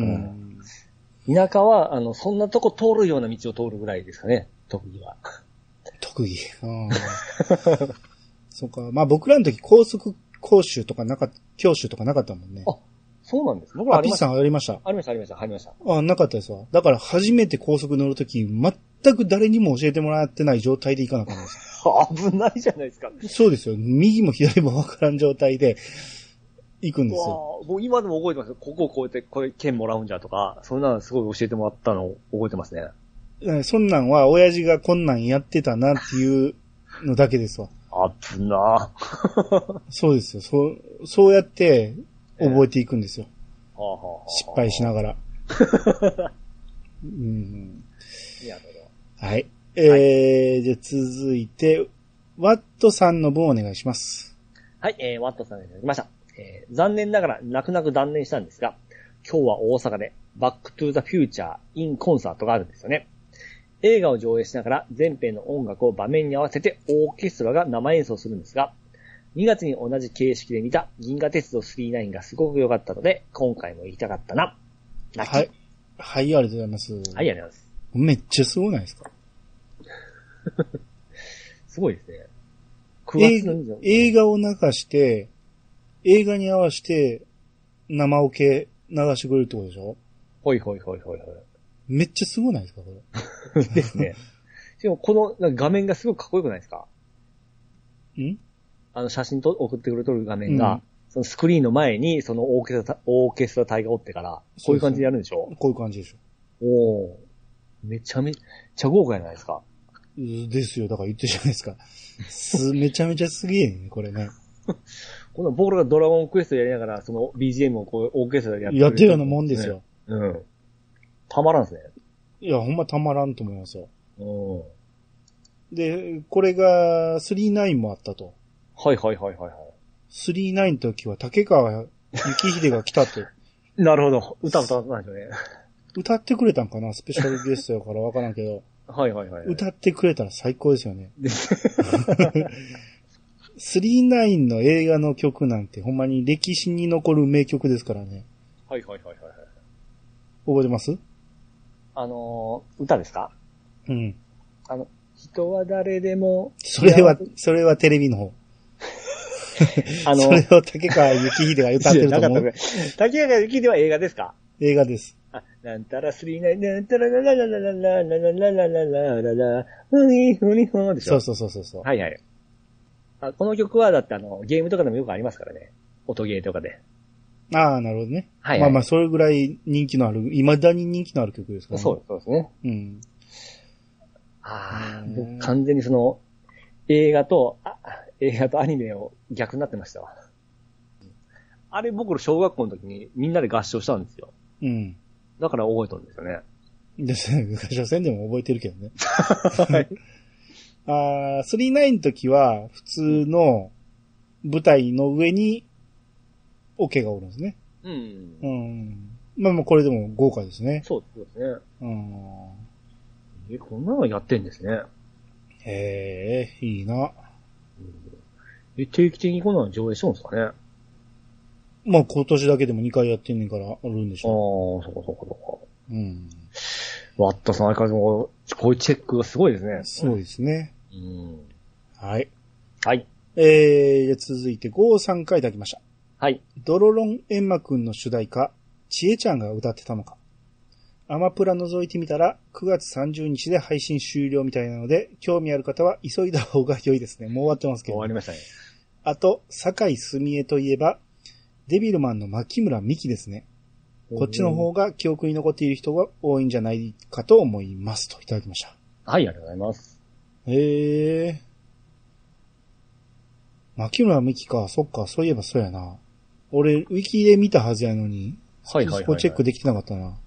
田舎は、あの、そんなとこ通るような道を通るぐらいですかね、特技は。 特技。うん。そうか。まあ僕らの時高速講習とかなかった、教習とかなかったもんね。あ、 そうなんです。僕らありました。 あ、ピッさんありました。 ありました、ありました、ありました。 あ、なかったですわ。だから初めて高速乗るとき、全く誰にも教えてもらってない状態で行かなかったんです。 危ないじゃないですか。 そうですよ。右も左もわからん状態で行くんですよ。 もう今でも覚えてますよ。ここをこうやって、これ券もらうんじゃとか、そんなのすごい教えてもらったのを覚えてますね。 そんなんは親父がこんなんやってたなっていうのだけですわ。 あぶなそうですよ。そう、そうやって覚えていくんですよ。えー、失敗しながら。うん、なるほど。はい。えー、はい、じゃあ続いて、ワットさんの分お願いします。 はい、えー、ワットさんがいただきました。えー、残念ながら泣く泣く断念したんですが、今日は大阪でバックトゥーザフューチャーインコンサートがあるんですよね。映画を上映しながら全編の音楽を場面に合わせてオーケストラが生演奏するんですが、にがつに同じ形式で見た銀河鉄道スリーナインがすごく良かったので、今回も行きたかったな。 泣き。はい。はい、ありがとうございます。はい、 ありがとうございます。 めっちゃすごないですかすごいですね。 くがつの映画を流して、映画に合わせて生オケ流してくれるってことでしょ？ ほいほいほいほいほい。 めっちゃすごないですかこれ。ですね。しかもこの画面がすごくかっこよくないですか？ん？あの写真と送ってくれとる画面が、うん、そのスクリーンの前にそのオーケストラ、オーケストラ隊がおってから、こういう感じでやるんでしょ？ こういう感じでしょ。 おー。めちゃめちゃ豪華じゃないですか。 ですよ。だから言ってるじゃないですか。す、めちゃめちゃすげえね、これね。 この僕らがドラゴンクエストやりながら、その ビージーエム をこう、オーケストラでやってる。やってるようなもんですよ。 うん。たまらんですね。 いや、ほんまたまらんと思いますよ。うん。で、これがスリーナインもあったと。 はいはいはいはいはい。 スリーナインの時は竹川幸秀が来たって。 なるほど。歌歌ったんでしょうね。 歌ってくれたんかなスペシャルゲストやからわからんけど。 はいはいはい、はい。 歌ってくれたら最高ですよね。スリーナインの映画の曲なんてほんまに歴史に残る名曲ですからね。 はいはいはいはい。 覚えてます？ あのー、歌ですか？ うん。 あの、人は誰でも。 それは、それはテレビの方。あのー、それを竹川幸秀が歌ってると思う。 竹川幸秀は映画ですか？ 映画です。 あ、なんたらスリーナイン、なんたらララララララララララララララ、ふにふにふでしょ。 そうそうそうそう。 はいはい。あ、この曲はだってあの、ゲームとかでもよくありますからね。音ゲーとかで。 ああ、なるほどね。はい、はい。まあまあ、それぐらい人気のある、未だに人気のある曲ですからね。 そうそうですね。うん。ああ、僕完全にその、映画と、あ、映画とアニメを逆になってましたわ。あれ僕ら小学校の時にみんなで合唱したんですよ。うん。だから覚えたんですよね。 ですね。合唱戦でも覚えてるけどね。はい。ああ、スリーナインの時は普通の舞台の上にオケがおるんですね。うん。うん。まあまあこれでも豪華ですね。 そうですね。うん。え、こんなのやってんですね。 へえ、いいな。 え、定期的にこんなの上映しとんですかね。 まあ今年だけでもにかいやってんねんからあるんでしょう。ああ、そこそこそこ。うん。ワットさん、相変わらずもこういうチェックがすごいですね。 そうですね。うん。はい。 はい。 えー、続いてごをさんかいいただきました。 はい。 ドロロンエンマくんの主題歌、ちえちゃんが歌ってたのか。アマプラ覗いてみたらくがつさんじゅうにちで配信終了みたいなので、興味ある方は急いだ方が良いですね。もう終わってますけど。 終わりましたね。 あと、坂井澄江といえば、デビルマンの牧村美希ですね。こっちの方が記憶に残っている人が多いんじゃないかと思います。といただきました。 はい、ありがとうございます。 へえ。牧村美希か、そっか、そういえばそうやな。俺、ウィキで見たはずやのに、はいはいはい、はい、そこチェックできてなかったな。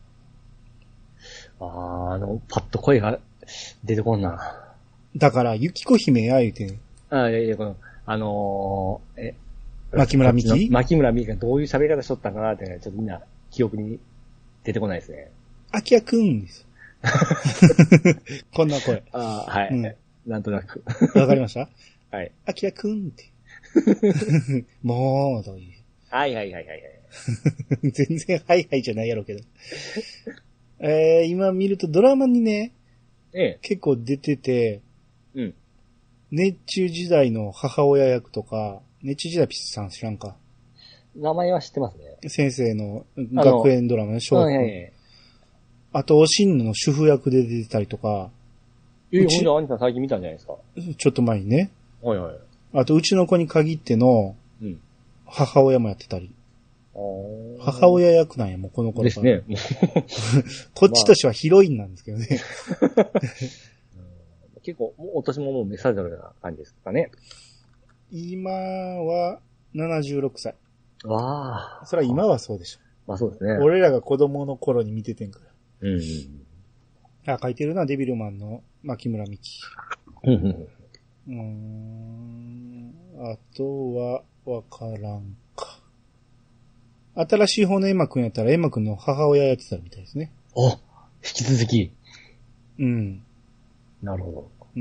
あー、あの、パッと声が出てこんな。 だから、ゆきこ姫や言うて。 あ、いやいや、この、あのー、え、 牧村美希牧村美希がどういう喋り方しとったかなって、ね、ちょっとみんな記憶に出てこないですね。 あきやくんです。こんな声。 ああ、はい、うん。なんとなく。 わかりましたはい。 あきやくんって。もう、どういう。 はいはいはいはいはい。全然はいはいじゃないやろうけど。えー、今見るとドラマにね、ええ、結構出てて、うん。熱中時代の母親役とか、熱中時代ピスさん知らんか。 名前は知ってますね。 先生の学園ドラマね、小学校。はいはいはい、あと、おしんの主婦役で出てたりとか。 えー、ほんと、兄さん最近見たんじゃないですか。 ちょっと前にね。はいはい。あと、うちの子に限っての、母親もやってたり。うん、母親役なんや、もうこの頃から。ですね。こっちとしてはヒロインなんですけどね。 結構、お年ももう召されたような感じですかね。 今はななじゅうろくさい。 わあ。 それは今はそうでしょ。 まあそうですね。 俺らが子供の頃に見ててんから。うん。あ、書いてるな、デビルマンの牧村美希。うん。うーん。あとは、わからんか。新しい方のエンマくんやったらエンマくんの母親やってたみたいですね。 お、引き続き。 うん。なるほど。 うん。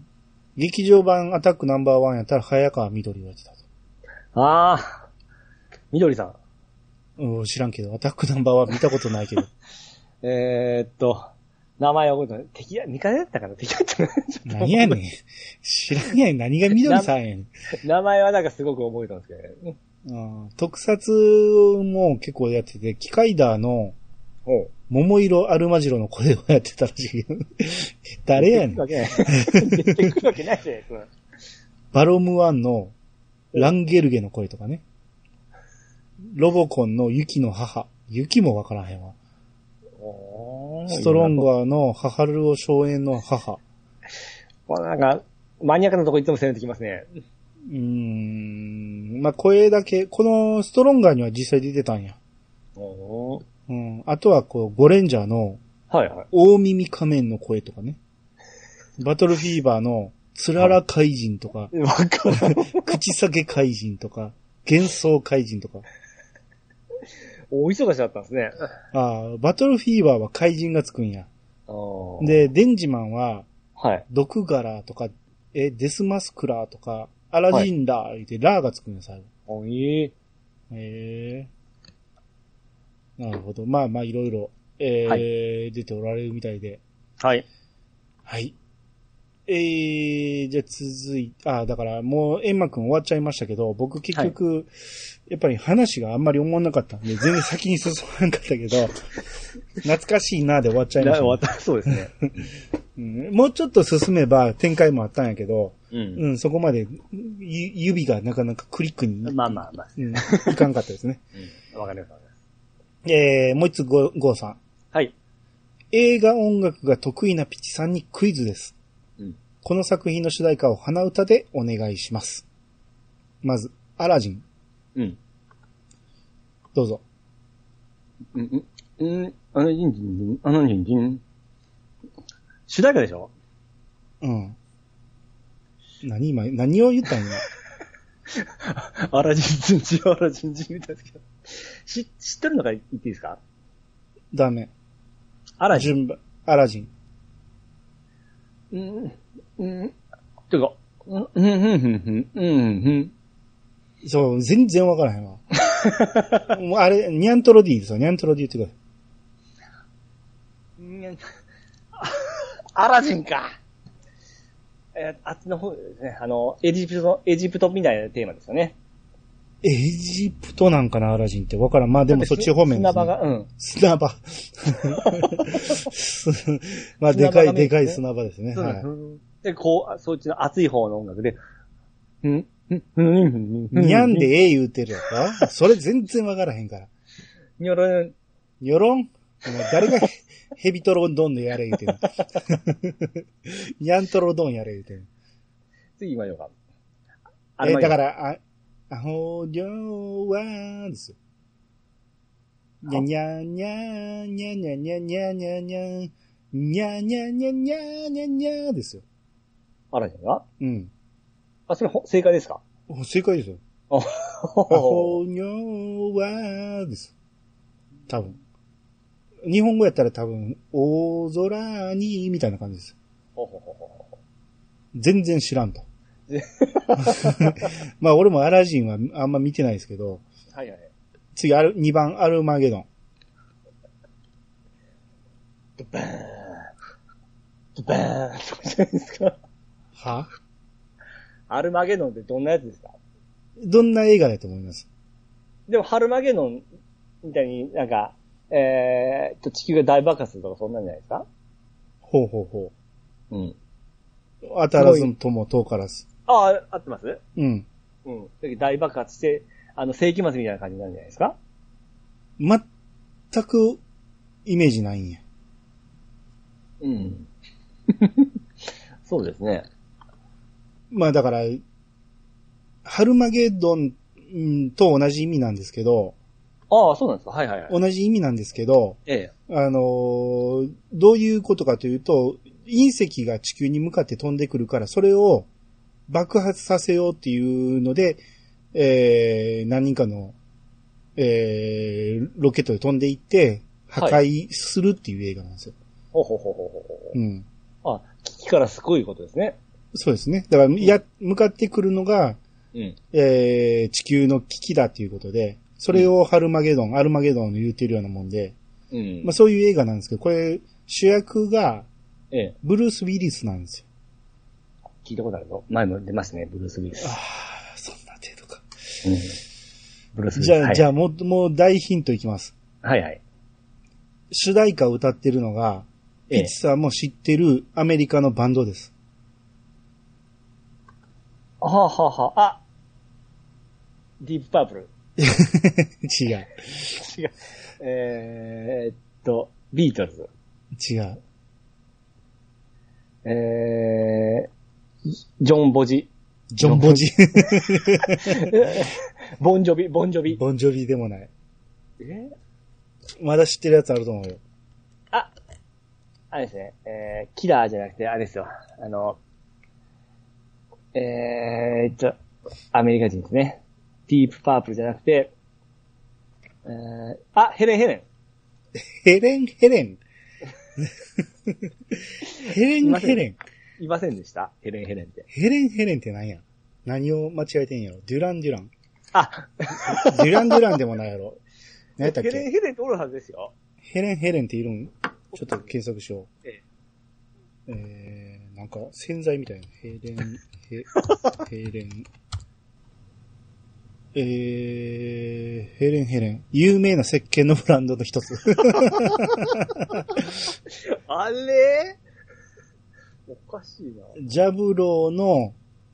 劇場版アタックナンバーワンやったら早川みどりをやってたと。 ああ。みどりさん。うん、知らんけど、アタックナンバーワン見たことないけど。 えーっと、名前は覚えてない。敵や、味方だったかな敵だったかな何やねん。知らんやん。何がみどりさんやねん。 名前はなんかすごく覚えたんですけどね。 あ特撮も結構やってて、キカイダーの、桃色アルマジロの声をやってたらしい。誰やねん。出てくるわけないじゃないですか。バロムワンのランゲルゲの声とかね。ロボコンのユキの母。ユキもわからへんわ。ストロンガーの母ルオ少年の母。 なんか、マニアックなとこいつも攻めてきますね。 うーん。まあ、声だけ、このストロンガーには実際出てたんや。おー。うん。あとは、こう、ゴレンジャーの、はいはい。大耳仮面の声とかね。バトルフィーバーの、つらら怪人とか。わ、はい、かる。口裂け怪人とか、幻想怪人とか。 大忙しだったんですね。 ああ、バトルフィーバーは怪人がつくんや。で、デンジマンは、はい。毒柄とか、え、デスマスクラーとか、アラジンラー言って、ラーがつくんや、最後。おい。ええー。なるほど。まあまあ、いろいろ、えー、はい、出ておられるみたいで。はい。はい。えー、じゃあ続いて、あ、だからもう、エンマくん終わっちゃいましたけど、僕結局、はい、やっぱり話があんまり思わなかったんで、全然先に進まなかったけど、懐かしいなで終わっちゃいました、ね。終わった、 そうですね、 うん。もうちょっと進めば展開もあったんやけど、 うん、うん、そこまで指がなかなかクリックに。 まあまあまあ。 うん、いかんかったですね。 うん。わかりますわかります。 えー、もう一つゴーさん。 はい。 映画音楽が得意なピチさんにクイズです。 うん。 この作品の主題歌を鼻歌でお願いします。まず、アラジン。 うん。 どうぞ。 うん、うん、うん、あのジンジンジン、あのジンジン。主題歌でしょ？ うん。何今、何を言ったん今。 アラジンジンジン、アラジンジンみたいですけど。知、知ってるのか言っていいですか？ ダメ。 アラジン。 順番、アラジン。 うん、うん、てか、うん、うん、うん、うん、うん、うん。 そう、全然わからへんわ。もうあれ、ニャントロディーですよ、ニャントロディーって言ってください。アラジンか。えー、あっちの方ですね。あの、エジプト、エジプトみたいなテーマですよね。 エジプトなんかな、アラジンって。わからん。まあでもそっち方面です、ね。 砂場が、うん。 砂場。まあでかい、ね、でかい砂場ですね。はい。 で、こう、そっちの熱い方の音楽で、んんにゃんでええ言うてるやろ？それ全然わからへんから。 にょろん。 にょろん？誰がヘビトロドンでやれ言うてんの？ニャントロドンやれ言うてんの？ 次行きましょうか。 え、だから、あ、アホりょうはですよ。にゃにゃにゃにゃにゃにゃにゃにゃにゃにゃにゃにゃにゃにゃにゃですよ。 あらじゃが？ うん。 あ、それ正解ですか？ 正解ですよ。アホにょうはです。多分。日本語やったら多分、大空に、みたいな感じです。 ほほほほ全然知らんと。まあ俺もアラジンはあんま見てないですけど。 はいはい。 次、ある、にばん、アルマゲドン。 ドバーン。ドバーンとかじゃないですか。 は？ アルマゲドンってどんなやつですか？ どんな映画だと思います？ でも、ハルマゲドンみたいになんか、えーと、地球が大爆発するとかそんなんじゃないですか？ ほうほうほう。うん。 当たらずとも遠からず。 ああ、合ってます？ うん。 うん。大爆発して、あの、世紀末みたいな感じになるんじゃないですか？ 全く、イメージないんや。 うん。そうですね。 まあだから、ハルマゲドンと同じ意味なんですけど、 ああ、そうなんですか。はいはいはい。 同じ意味なんですけど、 ええ。 あのー、どういうことかというと、隕石が地球に向かって飛んでくるから、それを爆発させようっていうので、えー、何人かの、えー、ロケットで飛んでいって、破壊するっていう映画なんですよ。 ほうほうほうほうほう。 うん。 あ、危機から救いことですね。 そうですね。だから、や、向かってくるのが、 うん。 えー、地球の危機だっていうことで、それをハルマゲドン、うん、アルマゲドンの言ってるようなもんで、 うん。 まあそういう映画なんですけど、これ、主役が、 ええ、 ブルース・ウィリスなんですよ。 聞いたことあるぞ。前も出ますね、ブルース・ウィリス。 ああ、そんな程度か。 うん。ブルース・ウィリス。 じゃあ、 はい、 じゃあもう、もう大ヒントいきます。 はいはい。 主題歌を歌ってるのが、ピッチさんも知ってるアメリカのバンドです。 はあ、はあはあ、あディープパープル。 違う。 違う。えーっと、ビートルズ。 違う。 えー、ジョン・ボジ。 ジョン・ボジ。 ボンジョビ、ボンジョビ。 ボンジョビでもない。 えまだ知ってるやつあると思うよ。 あ、あれですね、えー、キラーじゃなくて、あれですよ。あの、えーっと、アメリカ人ですね。ディープパープルじゃなくて、えー、あ、ヘレンヘレン。 ヘレンヘレン。ヘレンヘレン。 いませんでしたヘレンヘレンって。 ヘレンヘレンって何や？何を間違えてんやろ？デュランデュラン。 あデュランデュランでもないやろ。何やったっけ？ ヘレンヘレンっておるはずですよ。 ヘレンヘレンっているん？ちょっと検索しよう。 ええ。えー、なんか洗剤みたいな。ヘレン、ヘ、ヘレン。えー、ヘレンヘレン。有名な石鹸のブランドの一つ。 あれおかしいな。 ジャブローの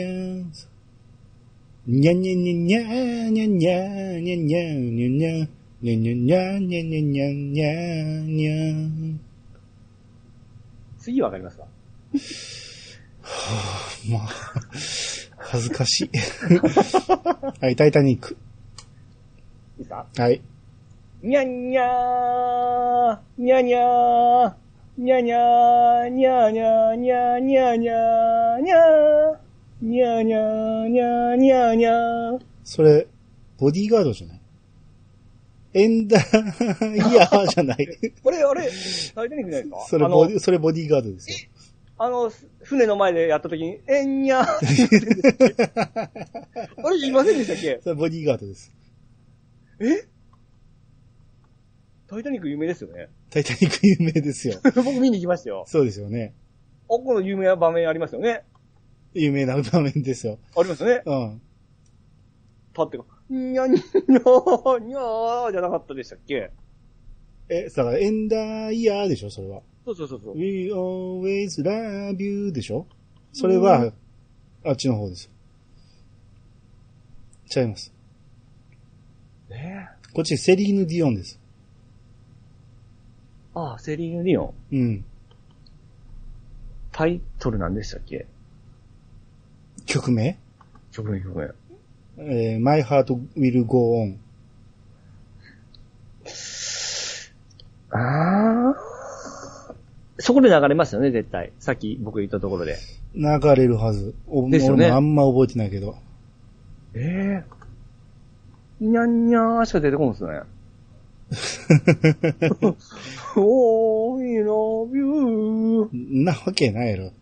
ー。にゃにゃにゃにゃにゃにゃにゃにゃにゃにゃにゃにゃにゃにゃにゃにゃにゃにゃ。 次わかりますか？ はぁ、まあ、恥ずかしい。はい、タイタニック。 いいですか？ はい。 にゃにゃー、にゃにゃー、にゃにゃー、にゃにゃー、にゃにゃー、にゃー、にゃー、にゃにゃー、にゃにゃー、にゃー。 それ、ボディーガードじゃない？エンダーイヤーじゃない？ これ、あれ、タイタニックじゃないですか？ それボディ、それボディーガードですよ。 あの、船の前でやった時に、えんにゃーってあれ言いませんでしたっけ？ それボディーガードです。 え？タイタニック有名ですよね。 タイタニック有名ですよ。 僕見に行きましたよ。 そうですよね。 あ、この有名な場面ありますよね。 有名な場面ですよ。 ありますよね。 うん。 パってか、にゃにゃー、にゃーじゃなかったでしたっけ？ え、だからエンダーイヤーでしょ、それは。 そうそうそうそう。 We always love you でしょ？それは、あっちの方ですよ。ちゃいます。 えー、 こっちセリーヌ・ディオンです。 ああ、セリーヌ・ディオン。 うん。 タイトル何でしたっけ？ 曲名？ 曲名曲名。 えー、My Heart Will Go On。 ああ。そこで流れますよね、絶対。さっき僕言ったところで。 流れるはず。 ですよね。 俺もあんま覚えてないけど。 ええー。にゃんにゃーしか出てこんすね。Oh, I love you. なわけないやろ。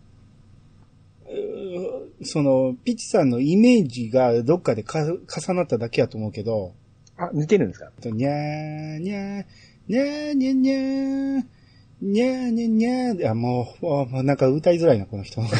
その、ピチさんのイメージがどっかでか重なっただけやと思うけど。 あ、似てるんですか？ にゃーにゃー、にゃーにゃーにゃー、にゃーにゃーにゃー、あ、もう、もうなんか歌いづらいな、この人。にゃ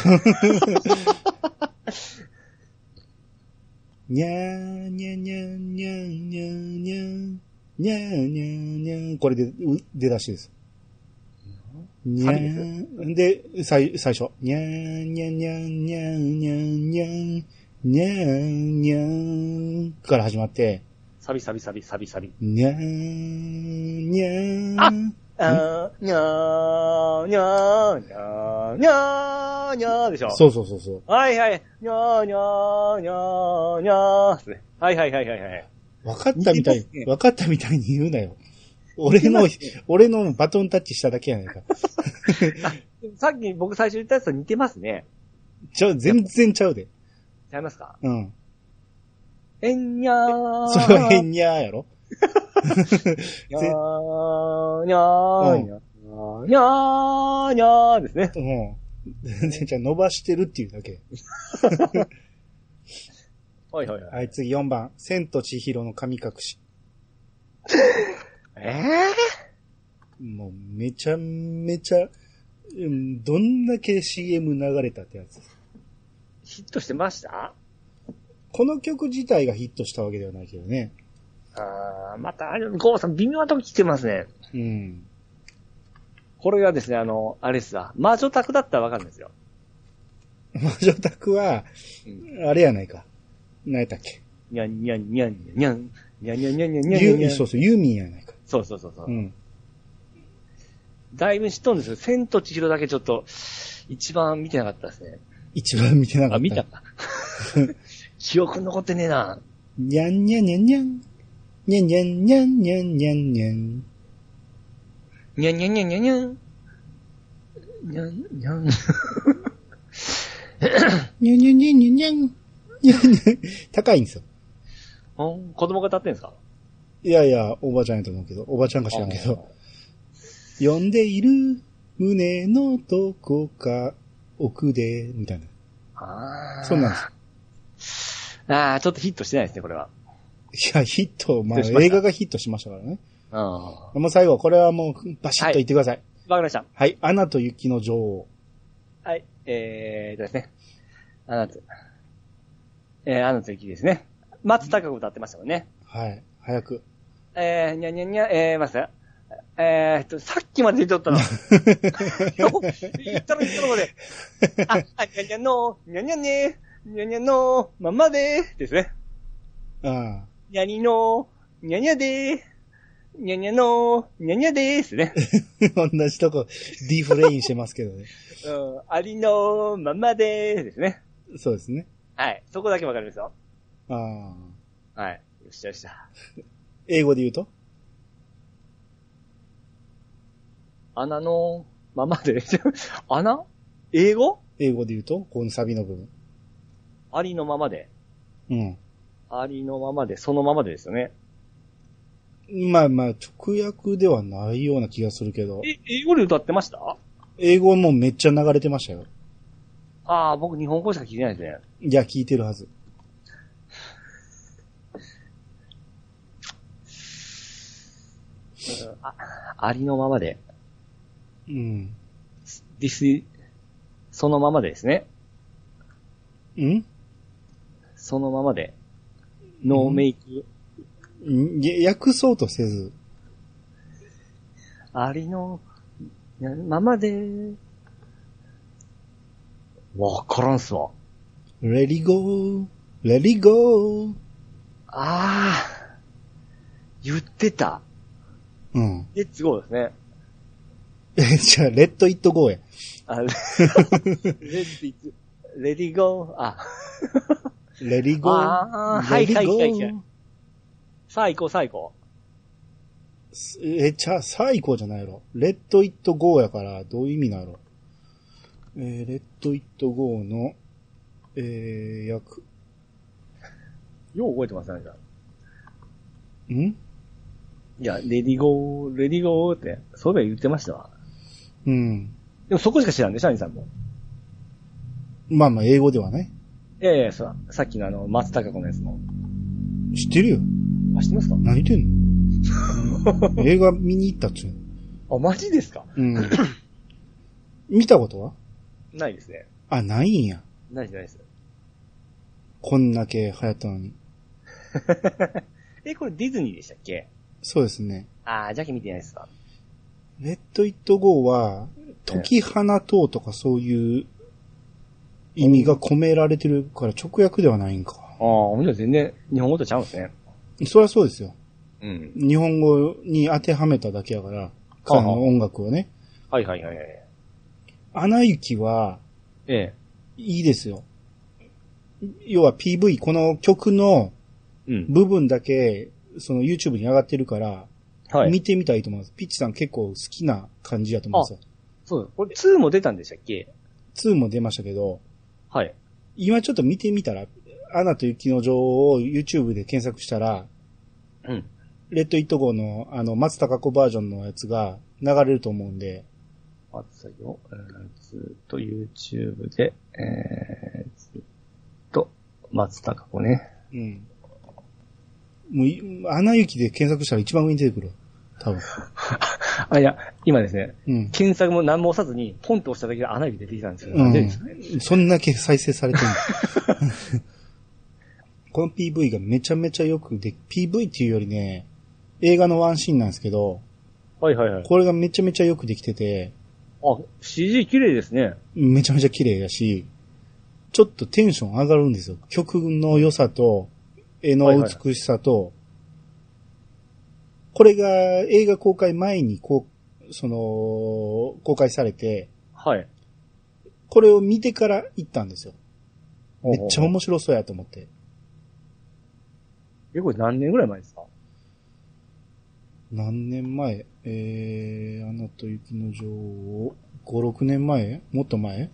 ーにゃーにゃーにゃーにゃーにゃーにゃーにゃーにゃー、これで出だしです。 にゃん。で、最、最初。にゃん、にゃん、にゃん、にゃん、にゃん、にゃん、にゃん、にゃん、から始まって。 サビサビサビサビサビ。 にゃん、にゃん。 ああー、にゃー、にゃー、にゃー、にゃー、にゃーでしょ。 そうそうそうそう。 はいはい。にゃー、にゃー、にゃー、にゃーですね。はいはいはいはいはい。 わかったみたい、わかったみたいに言うなよ。俺の、俺のバトンタッチしただけやないか。 さっき僕最初言ったやつと似てますね。 ちゃう、全然ちゃうで。 ちゃいますか？ うん。 えんにゃー。 それはへんにゃーやろ？ にゃー、にゃー、にゃー、にゃー、にゃーですね。 うん。全然じゃ伸ばしてるっていうだけ。 はいはいはい。 はい、次よんばん。千と千尋の神隠し。 ええー、もうめちゃめちゃ、うん、どんだけ シーエム 流れたってやつ。 ヒットしてました？ この曲自体がヒットしたわけではないけどね。 ああ、また、あれ、ゴーさん微妙なとこ来てますね。 うん。 これがですね、あの、あれですわ。魔女宅だったらわかるんですよ。 魔女宅は、うん、あれやないか。何やったっけ？ にゃんにゃんにゃんにゃん。にゃんにゃんにゃんにゃんにゃんにゃん。 そうそう、ユーミンやないか。 そうそうそうそう。 うん。 だいぶ知っとんですよ。千と千尋だけちょっと、一番見てなかったですね。 一番見てなかった。 あ、見たか。記憶残ってねえな。 にゃんにゃんにゃんにゃん。にゃんにゃんにゃんにゃんにゃんにゃん。 にゃんにゃんにゃんにゃんにゃん。にゃんにゃん。にゃんにゃんにゃんにゃんにゃん。にゃんにゃん。高いんですよ。 子供が歌ってんですか？ いやいや、おばちゃんやと思うけど、おばちゃんか知らんけど。呼んでいる胸のどこか奥で、みたいな。 ああ。 そうなんです。 ああ、ちょっとヒットしてないですね、これは。 いや、ヒット、まあ映画がヒットしましたからね。 ああ。 もう最後、これはもうバシッと言ってください。わ、 はい、かりました。 はい、アナと雪の女王。 はい、えーとですね。アナと、えー、アナと雪ですね。松たか子歌ってましたもんね。 はい、早く。 えー、にゃにゃにゃ、えー、まず、えーと、さっきまで言っとったの。言ったの言ったのまで。あ、あ、にゃにゃの、にゃにゃね、にゃにゃの、ままで、ですね。 ああ。 にゃにの、にゃにゃで、にゃにゃの、にゃにゃでーすね。 同じとこ、D フレインしてますけどね。 うん、ありのままでーですね。 そうですね。 はい。そこだけわかりますよ。 ああ。はい。よっしゃよっしゃ。 英語で言うと穴のままで。穴英語英語で言うとこのサビの部分。 ありのままで。 うん。 ありのままで、そのままでですよね。 まあまあ、直訳ではないような気がするけど。 え、英語で歌ってました？ 英語もめっちゃ流れてましたよ。 ああ、僕日本語しか聞いてないですね。 いや、聞いてるはず。 あ、ありのままで。 うん。 this, そのままでですね。 んそのままで。no make. ん訳そうとせず。 ありのままで。わからんすわ。 let it go, let it go. ああ。言ってた。 うん。 レッツゴーですね。 え、じゃあ、レッドイットゴーや。 あ、レッドイット、レディゴー、あ。 レディゴー。 ああ、はいはいはいはい。さあ行こうさあ行こう。え、じゃあ、さあ行こうじゃないやろ。レッドイットゴーやから、どういう意味なの？えー、レッドイットゴーの、えー、訳。 よう覚えてますね、じゃあ。 ん？ いや、レディゴー、レディゴーって、そういえば言ってましたわ。 うん。 でもそこしか知らんで、シャインさんも。 まあまあ、英語ではね。 いやいや、さ、さっきのあの、松たか子のやつも。 知ってるよ。 あ、知ってますか？ 何言ってんの？映画見に行ったっちゅうの。あ、マジですか？ うん。見たことは？ ないですね。 あ、ないんや。 ないです、ないです。 こんだけ流行ったのに。 え、これディズニーでしたっけ？ そうですね。 あー、じゃけ見てないですか？ レッド・イット・ゴーは、時花島とかそういう意味が込められてるから直訳ではないんか。 ああ、ほんと全然日本語とちゃうんですね。 そりゃそうですよ。 うん。 日本語に当てはめただけやから、彼の音楽をね。 はいはいはいはい。 アナ雪は、 ええ。 いいですよ。要は ピーブイ、この曲の部分だけ、その YouTube に上がってるから、はい、見てみたいと思います。ピッチさん結構好きな感じやと思うんですよ。 そう。これツーも出たんでしたっけ？ ツーも出ましたけど、 はい。 今ちょっと見てみたら、アナと雪の女王を YouTube で検索したら、 うん。 レッド・イット・ゴーのあの松たか子バージョンのやつが流れると思うんで。 あつよ、えー、ずっと YouTube で、えー、ずっと松たか子ね。 うん。もう、アナ雪で検索したら一番上に出てくる。多分。 あ、いや、今ですね、 うん、 検索も何も押さずに、ポンと押しただけでアナ雪出てきたんですよ。なんでですかね。 そんだけ再生されてるんこの ピーブイ がめちゃめちゃよくで、ピーブイ っていうよりね、映画のワンシーンなんですけど、 はいはいはい。 これがめちゃめちゃよくできてて、 あ、シージー 綺麗ですね。 めちゃめちゃ綺麗だし、ちょっとテンション上がるんですよ。曲の良さと、絵の美しさと、はいはい、これが映画公開前にこう、その、公開されて、 はい。 これを見てから行ったんですよ。めっちゃ面白そうやと思って。 え、これ何年ぐらい前ですか？ 何年前？えー、アナと雪の女王、ご、ろくねんまえ？もっと前？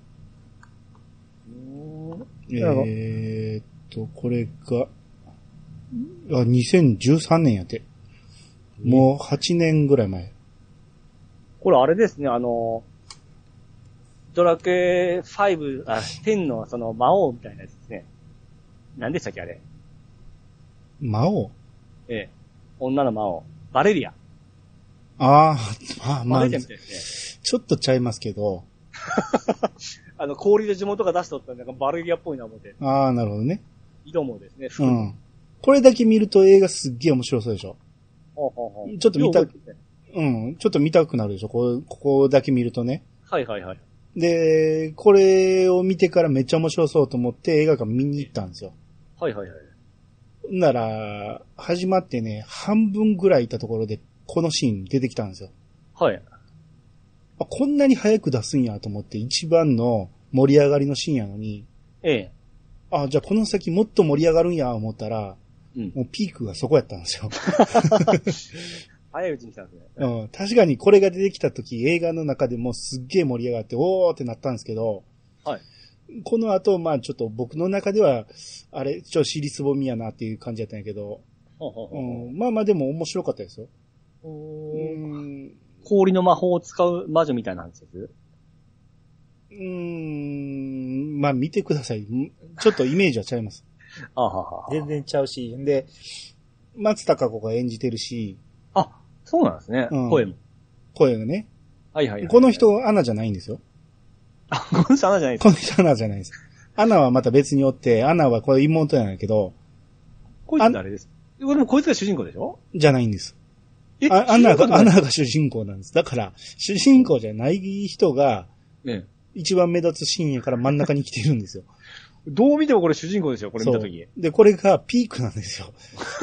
えーっと、これが、あ、にせんじゅうさんねんやって。もうはちねんぐらい前。 これあれですね、あの、ドラクエファイブ、あ、テンのその魔王みたいなやつですね。何でしたっけあれ。 魔王？ ええ。女の魔王。バレリア。 ああ、まあまあ、 バレリアみたいですね。ちょっとちゃいますけど。 あの、氷で地元が出しとったんで、なんかバレリアっぽいな思って。 ああ、なるほどね。 色もですね、 うん。これだけ見ると映画すっげえ面白そうでしょ。 ほうほうほう。 ちょっと見た、うん、ちょっと見たくなるでしょ。こう、ここだけ見るとね。 はいはいはい。 で、これを見てからめっちゃ面白そうと思って映画館見に行ったんですよ。 はいはいはい。 なら、始まってね、半分ぐらいいたところで、このシーン出てきたんですよ。 はい。 あ、こんなに早く出すんやと思って、一番の盛り上がりのシーンやのに、 ええ。 あ、じゃあこの先もっと盛り上がるんや思ったら、うん、もうピークがそこやったんですよ。 早いうちに来たんですね。 うん。確かにこれが出てきた時、映画の中でもすっげえ盛り上がって、おーってなったんですけど、 はい。 この後、まあちょっと僕の中では、あれ、ちょっと尻すぼみやなっていう感じだったんやけど、 ほうほうほう、 うん、まあまあでも面白かったですよ。 うん、氷の魔法を使う魔女みたいな話です？ うーん、まあ見てください。ちょっとイメージはちゃいます。 あはは全然ちゃうし。で、松たか子が演じてるし。 あ、そうなんですね。うん、声も。 声がね。 はいはいはい、はい。 この人、アナじゃないんですよ。 あ、この人アナじゃないですか。この人アナじゃないです。アナはまた別におって、アナはこれ妹なんだけど。 こいつ誰ですか？でもこいつが主人公でしょ？ じゃないんです。えあアナが、アナが主人公なんです。だから、主人公じゃない人が、ね、一番目立つシーンやから真ん中に来てるんですよ。 どう見てもこれ主人公ですよ、これ見たとき。 で、これがピークなんですよ。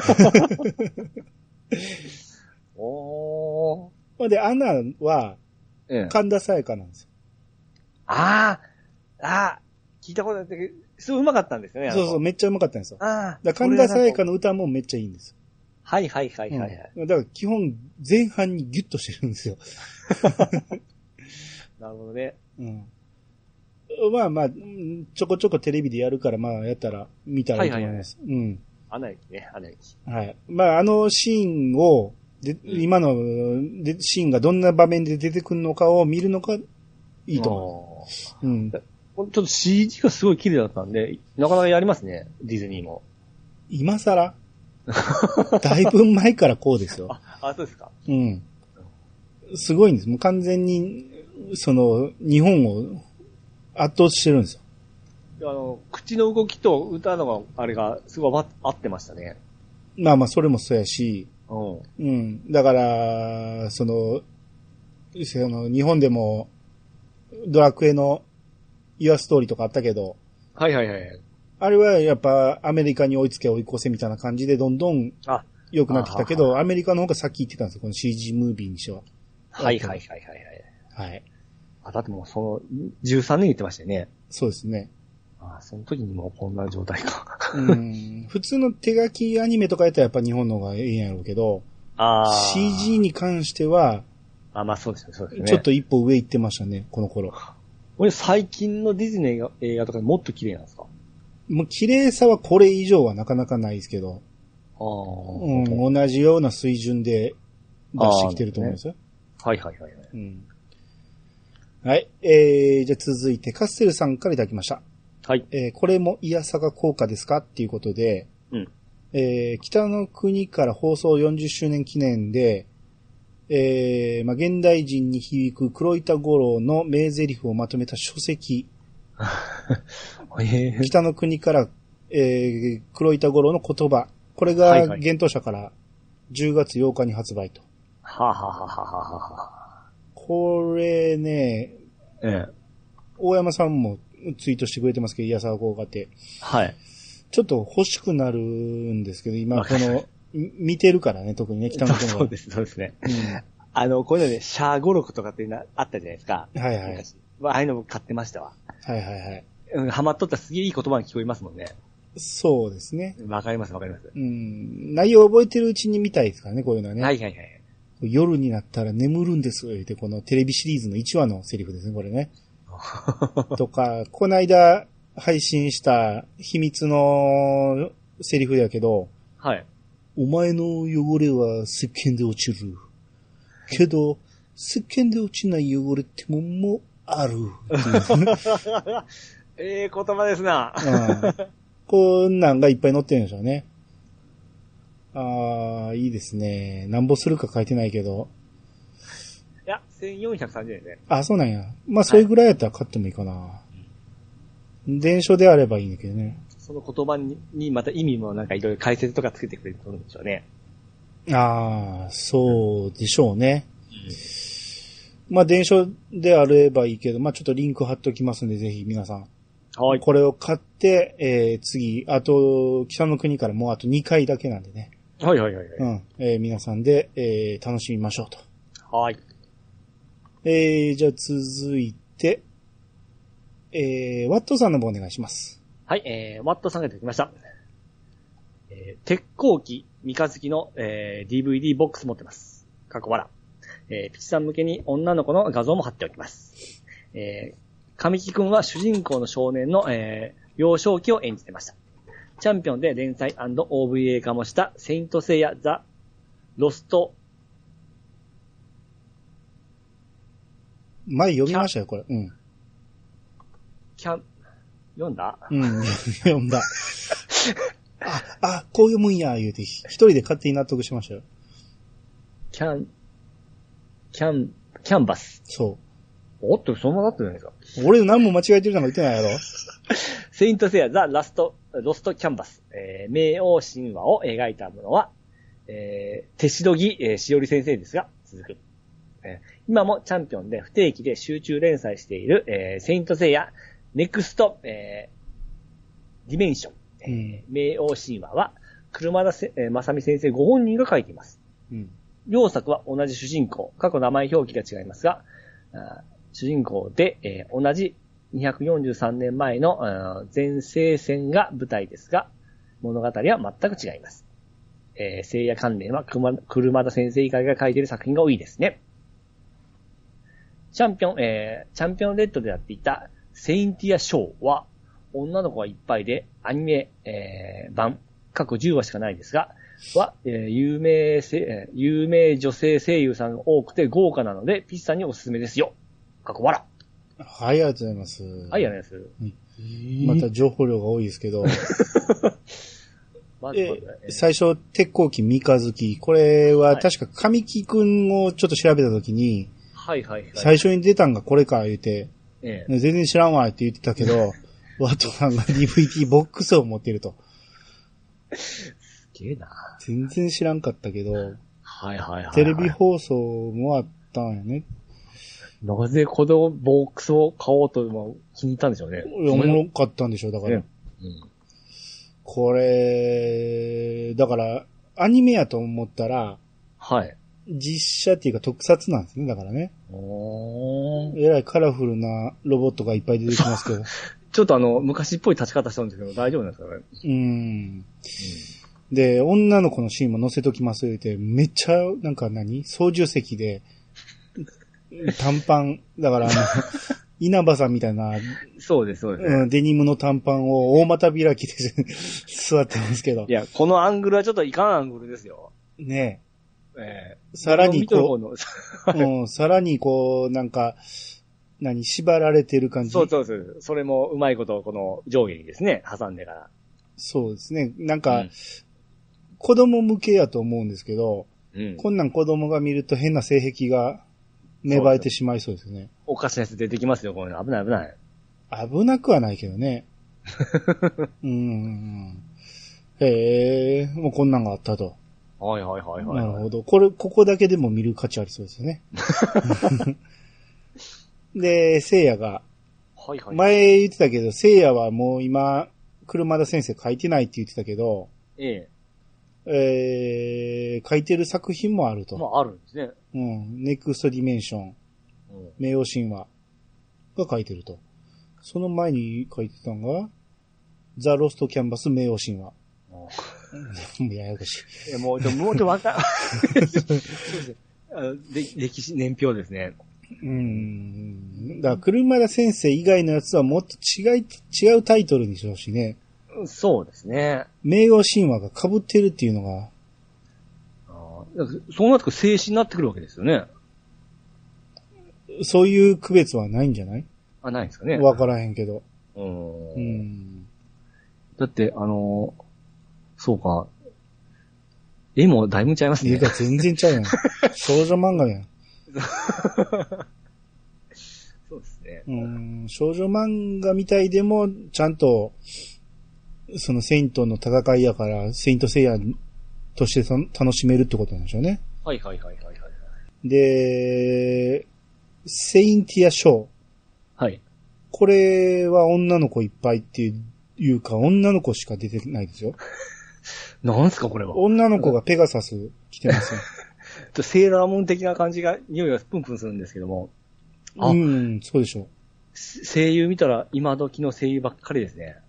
おー。 で、アナは、神田沙也加なんですよ。 ああ、ああ、聞いたことあったけど、すごい上手かったんですよね。 そうそう、めっちゃ上手かったんですよ。 ああ。神田沙也加の歌もめっちゃいいんですよ。 はいはいはいはい、はい、 うん。だから基本前半にギュッとしてるんですよ。 なるほどね。 うん。まあまあ、ちょこちょこテレビでやるから、まあやったら見たらいいと思います。はいはいはい、うん。 アナ雪ね、アナ雪。 はい。まああのシーンを、で、今のでシーンがどんな場面で出てくるのかを見るのがいいと思う。うん。ちょっと シージー がすごい綺麗だったんで、なかなかやりますね、ディズニーも。 今更だいぶ前からこうですよ。 あ、あ、そうですか。 うん。すごいんです。もう完全に、その、日本を圧倒してるんですよ。あの、口の動きと歌のあれがすごい合ってましたね。 まあまあ、それもそうやし、 うん。 うん。だから、その、 あの、日本でも、ドラクエの、ユアストーリーとかあったけど。 はいはいはい。 あれはやっぱ、アメリカに追いつけ追い越せみたいな感じで、どんどん、良くなってきたけど、アメリカの方が先行ってたんですよ、この シージー ムービーにしては。 はいはいはいはいはい。はい。 あ、だってもうその、じゅうさんねん言ってましたよね。 そうですね。 ああ、その時にもうこんな状態か。 うん。普通の手書きアニメとかやったらやっぱ日本の方がええんやろうけど、あ シージー に関しては、 あ、まあそうですね、そうですね。 ちょっと一歩上行ってましたね、この頃。 これ最近のディズニー映画とかもっと綺麗なんですか？ もう綺麗さはこれ以上はなかなかないですけど、あうん、同じような水準で出してきてると思うんですよ。 はいはいはいはい。うん、 はい。えー、じゃあ続いてカッセルさんからいただきました。 はい。 えー、これもイヤサガ効果ですかっていうことで、うん。えー、北の国から放送よんじゅっしゅうねん記念で、えー、まあ、現代人に響く黒板五郎の名台詞をまとめた書籍。北の国から、えー、黒板五郎の言葉。これが、幻冬舎からじゅうがつようかに発売と。 はははははは。 これね、ええ、大山さんもツイートしてくれてますけど、イヤサガ効果って。 はい。 ちょっと欲しくなるんですけど、今この、見てるからね、特にね、北の国は。 そうです、そうですね。うん、あの、こういうので、シャー語録とかっていうのあったじゃないですか。 はいはい。 ああいうのも買ってましたわ。 はいはいはい。 うん、ハマっとったらすげえいい言葉に聞こえますもんね。 そうですね。 わかりますわかります。 うん。内容を覚えてるうちに見たいですからね、こういうのはね。 はいはいはい。 夜になったら眠るんです、言って、このテレビシリーズのいちわのセリフですね、これね。とか、この間配信した秘密のセリフやけど、 はい。 お前の汚れは石鹸で落ちる。けど、石鹸で落ちない汚れってもんもある。 ええ言葉ですな。 うん、こんなんがいっぱい載ってるんでしょうね。ああ、いいですね。なんぼするか書いてないけど。 いや、せんよんひゃくさんじゅうえんね。 あ、そうなんや。まあ、それぐらいやったら買ってもいいかな。はい、電書であればいいんだけどね。 その言葉に、にまた意味もなんかいろいろ解説とかつけてくれると思うんでしょうね。 ああ、そうでしょうね。うん、まあ、電書であればいいけど、まあ、ちょっとリンク貼っときますんで、ぜひ皆さん。はい。これを買って、えー、次、あと、北の国からもうあとにかいだけなんでね。 はいはいはい、はい。 うん。えー、皆さんで、えー、楽しみましょうと。 はい。 えー、じゃあ続いて、えー、ワットさんの方お願いします。 はい、えー、ワットさんが出てきました。えー、鉄鋼機三日月の、えー、ディーブイディー ボックス持ってます。過去笑。えー、ピチさん向けに女の子の画像も貼っておきます。えー、神木くんは主人公の少年の、えー、幼少期を演じてました。チャンピオンで連載 &オーブイエー 化もしたセイントセイヤ・ザ・ロスト。 前読みましたよ、これ。うん。 キャン、読んだ？ うん、読んだ。あ、あ、こう読むんや、言うて、一人で勝手に納得しましたよ。 キャン、キャン、キャンバス。 そう。 おっと、そんななってないですか？ 俺何も間違えてるなんか言ってないやろ。 セイントセイヤ・ザ・ラスト、ロストキャンバス。えー、冥王神話を描いたものは、えー、手代木、えー、しおり先生ですが、続く。えー、今もチャンピオンで不定期で集中連載している、えー、セイントセイヤ・ネクスト、えー、ディメンション。えー、冥王神話は、車田せ、えー、正美先生ご本人が書いています。うん、両作は同じ主人公、過去名前表記が違いますが、主人公で、えー、同じにひゃくよんじゅうさんねんまえの前世戦が舞台ですが、物語は全く違います。えー、聖夜関連は車田先生以外が書いている作品が多いですね。チャンピオン、えー、チャンピオンレッドでやっていたセインティアショーは、女の子がいっぱいでアニメ、えー、版、過去じゅうわしかないですが、は、えー、有名せ、有名女性声優さんが多くて豪華なので、ピッチさんにおすすめですよ。過去笑。 はい、ありがとうございます。はい、 ありがとうございます。 また情報量が多いですけど。まずまずえ最初、鉄鋼機三日月。これは確か神木くんをちょっと調べたときに、 はいはいはい。 最初に出たんがこれか言うて、ええ、全然知らんわって言ってたけど、ワトさんが ディーブイディー ボックスを持っていると。 すげえな。 全然知らんかったけど、 はいはいはい、はい。 テレビ放送もあったんやね。 なぜこのボックスを買おうと気に入ったんでしょうね。 おもろかったんでしょう、だから。ねうん、これ、だから、アニメやと思ったら、 はい。 実写っていうか特撮なんですね、だからね。 おー。 えらいカラフルなロボットがいっぱい出てきますけど。 ちょっとあの、昔っぽい立ち方したんですけど、大丈夫なんですかね。 うーん。うんで、女の子のシーンも載せときますって、めっちゃ、なんか何操縦席で、短パン、だからあの、稲葉さんみたいな、 そうです、そうです、ねうん。デニムの短パンを大股開きで座ってますけど。 いや、このアングルはちょっといかんアングルですよ。 ねえ。えー、さらにこう、うん、さらにこう、なんか、何、縛られてる感じ。 そうそうそう。それもうまいこと、この上下にですね、挟んでから。 そうですね。なんか、うん子供向けやと思うんですけど、うん、こんなん子供が見ると変な性癖が芽生えてしまいそうですね。 おかしなやつ出てきますよ、こういうの。危ない危ない。 危なくはないけどね。うん。へえ、もうこんなんがあったと。 はいはいはいはい。 なるほど。これ、ここだけでも見る価値ありそうですよね。で、聖夜が、はいはい、前言ってたけど、聖夜はもう今、車田先生書いてないって言ってたけど、ええ。えー、書いてる作品もあると。 まあ、あるんですね。 うん。ネクストディメンション、冥王神話が書いてると。その前に書いてたのが、ザ・ロスト・キャンバス冥王神話。もうややこしい。いや、もう、でも、もうちょっとわかん、そうです歴史、年表ですね。 うん。だから、車田先生以外のやつはもっと違い、違うタイトルにしてほしいね。 そうですね。 冥王神話が被ってるっていうのが。 あそうなってくると静止になってくるわけですよね。 そういう区別はないんじゃない？ あ、ないんですかね。 わからへんけど。 うん。うん。だって、あの、そうか。絵もだいぶちゃいますね。 絵が全然ちゃうやん。少女漫画やん。 そうですね。 うん。少女漫画みたいでも、ちゃんと、そのセイントの戦いやから、セイントセイヤとして楽しめるってことなんでしょうね。 はいはいはいはいはい。 で、セインティアショー。 はい。 これは女の子いっぱいっていうか、女の子しか出てないですよ。 なんすかこれは。 女の子がペガサス着てますよ。 セーラームーン的な感じが、匂いがプンプンするんですけども。 うん、そうでしょう。 声優見たら今時の声優ばっかりですね。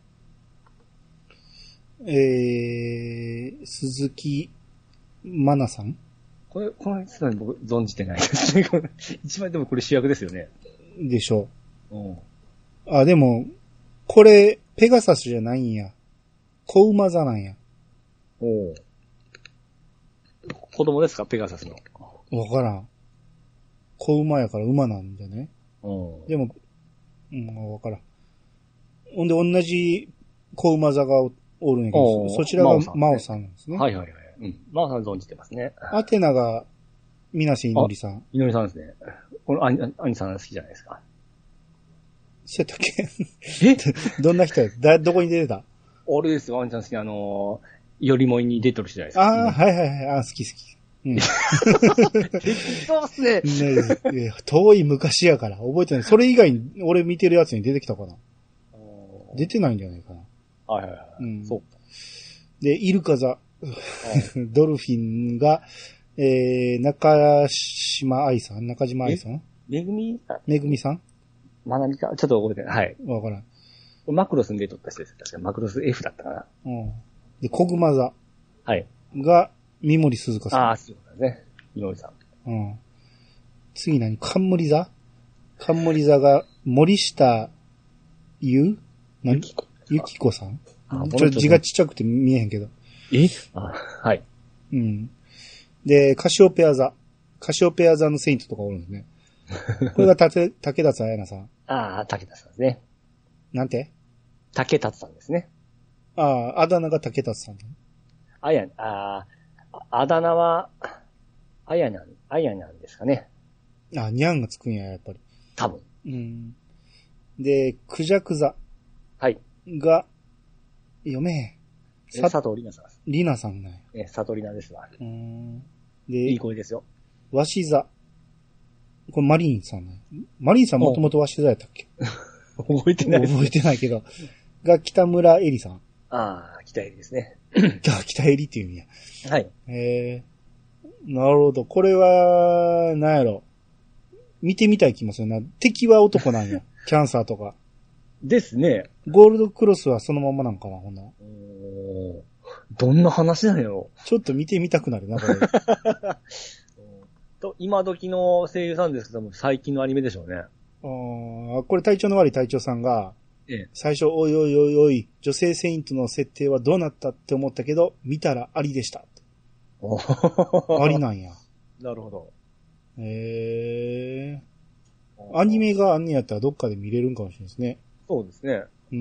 えー、鈴木まなさんこれ、この人は僕存じてないですね。一番でもこれ主役ですよね。 でしょう。うん。 あ、でも、これ、ペガサスじゃないんや。子馬座なんや。 おお。子供ですかペガサスの。 わからん。子馬やから馬なんじゃね。 うん。 でも、うん、わからん。ほんで、同じ子馬座がおるんやけど、そちらがマオさんなんですね。 はいはいはい。うん。マオさん存じてますね。 アテナが、みなしいのりさん。 いのりさんですね。この兄、兄さん好きじゃないですか。 そうやったっけえどんな人やだ、どこに出てた俺ですよ、兄さん好きな、あのー、よりもいに出てる人じゃないですか。 ああ、はいはいはい。あ好き好き。うん。 そうっすね。 ね遠い昔やから覚えてない。それ以外に俺見てるやつに出てきたかな。出てないんじゃないかな。 はいはいはい。うん、そう。 で、イルカ座。ドルフィンが、えー、中島愛さん中島愛さんめぐみめぐみさんまなみかちょっと覚えてない。はい。 わからん。 マクロスに出とった人です。確かマクロス F だったかな。 うん。で、コグマ座。 はい。 が、三森鈴鹿さん。 ああ、そうだね。三森さん。うん。次何冠座冠座が、森下ゆ何ゆきこさんちょっと字がちっちゃくて見えへんけど。 えあはい。 うん。で、カシオペア座。カシオペア座のセイントとかおるんですね。これがたて、竹達彩奈さん。 ああ、竹達さんですね。 なんて竹達さんですね。 ああ、あだ名が竹達さん。 あや、ああ、あだ名は、あやなん、あやなんですかね。 あ、にゃんがつくんや、やっぱり。 多分。 うん。で、クジャク座。 はい。 が、読めへん。 佐藤里奈さんです。 里奈さんね。 え、佐藤里奈ですわ。 うん。で、 いい声ですよ。 わし座。 これマリーンさんね。マリーンさんもともとはしてたやったっけ覚えてないです、ね。 覚えてないけど。が北村えりさん。 ああ、北えりですね。 北えりっていうんや。 はい。 えー、なるほど。これは、なんやろ。見てみたい気もするな。敵は男なんや。キャンサーとか。 ですね。 ゴールドクロスはそのままなんかな、ほんな。 おどんな話なんやろ。 ちょっと見てみたくなるな、これ。 と今時の声優さんですけども、最近のアニメでしょうね。ああ、これ隊長の悪い隊長さんが、ええ、最初、おいおいおいおい、女性セイントの設定はどうなったって思ったけど、見たらありでした。ありなんや。 なるほど。 へえー。アニメがあんねやったらどっかで見れるんかもしれないですね。 そうですね。 うん。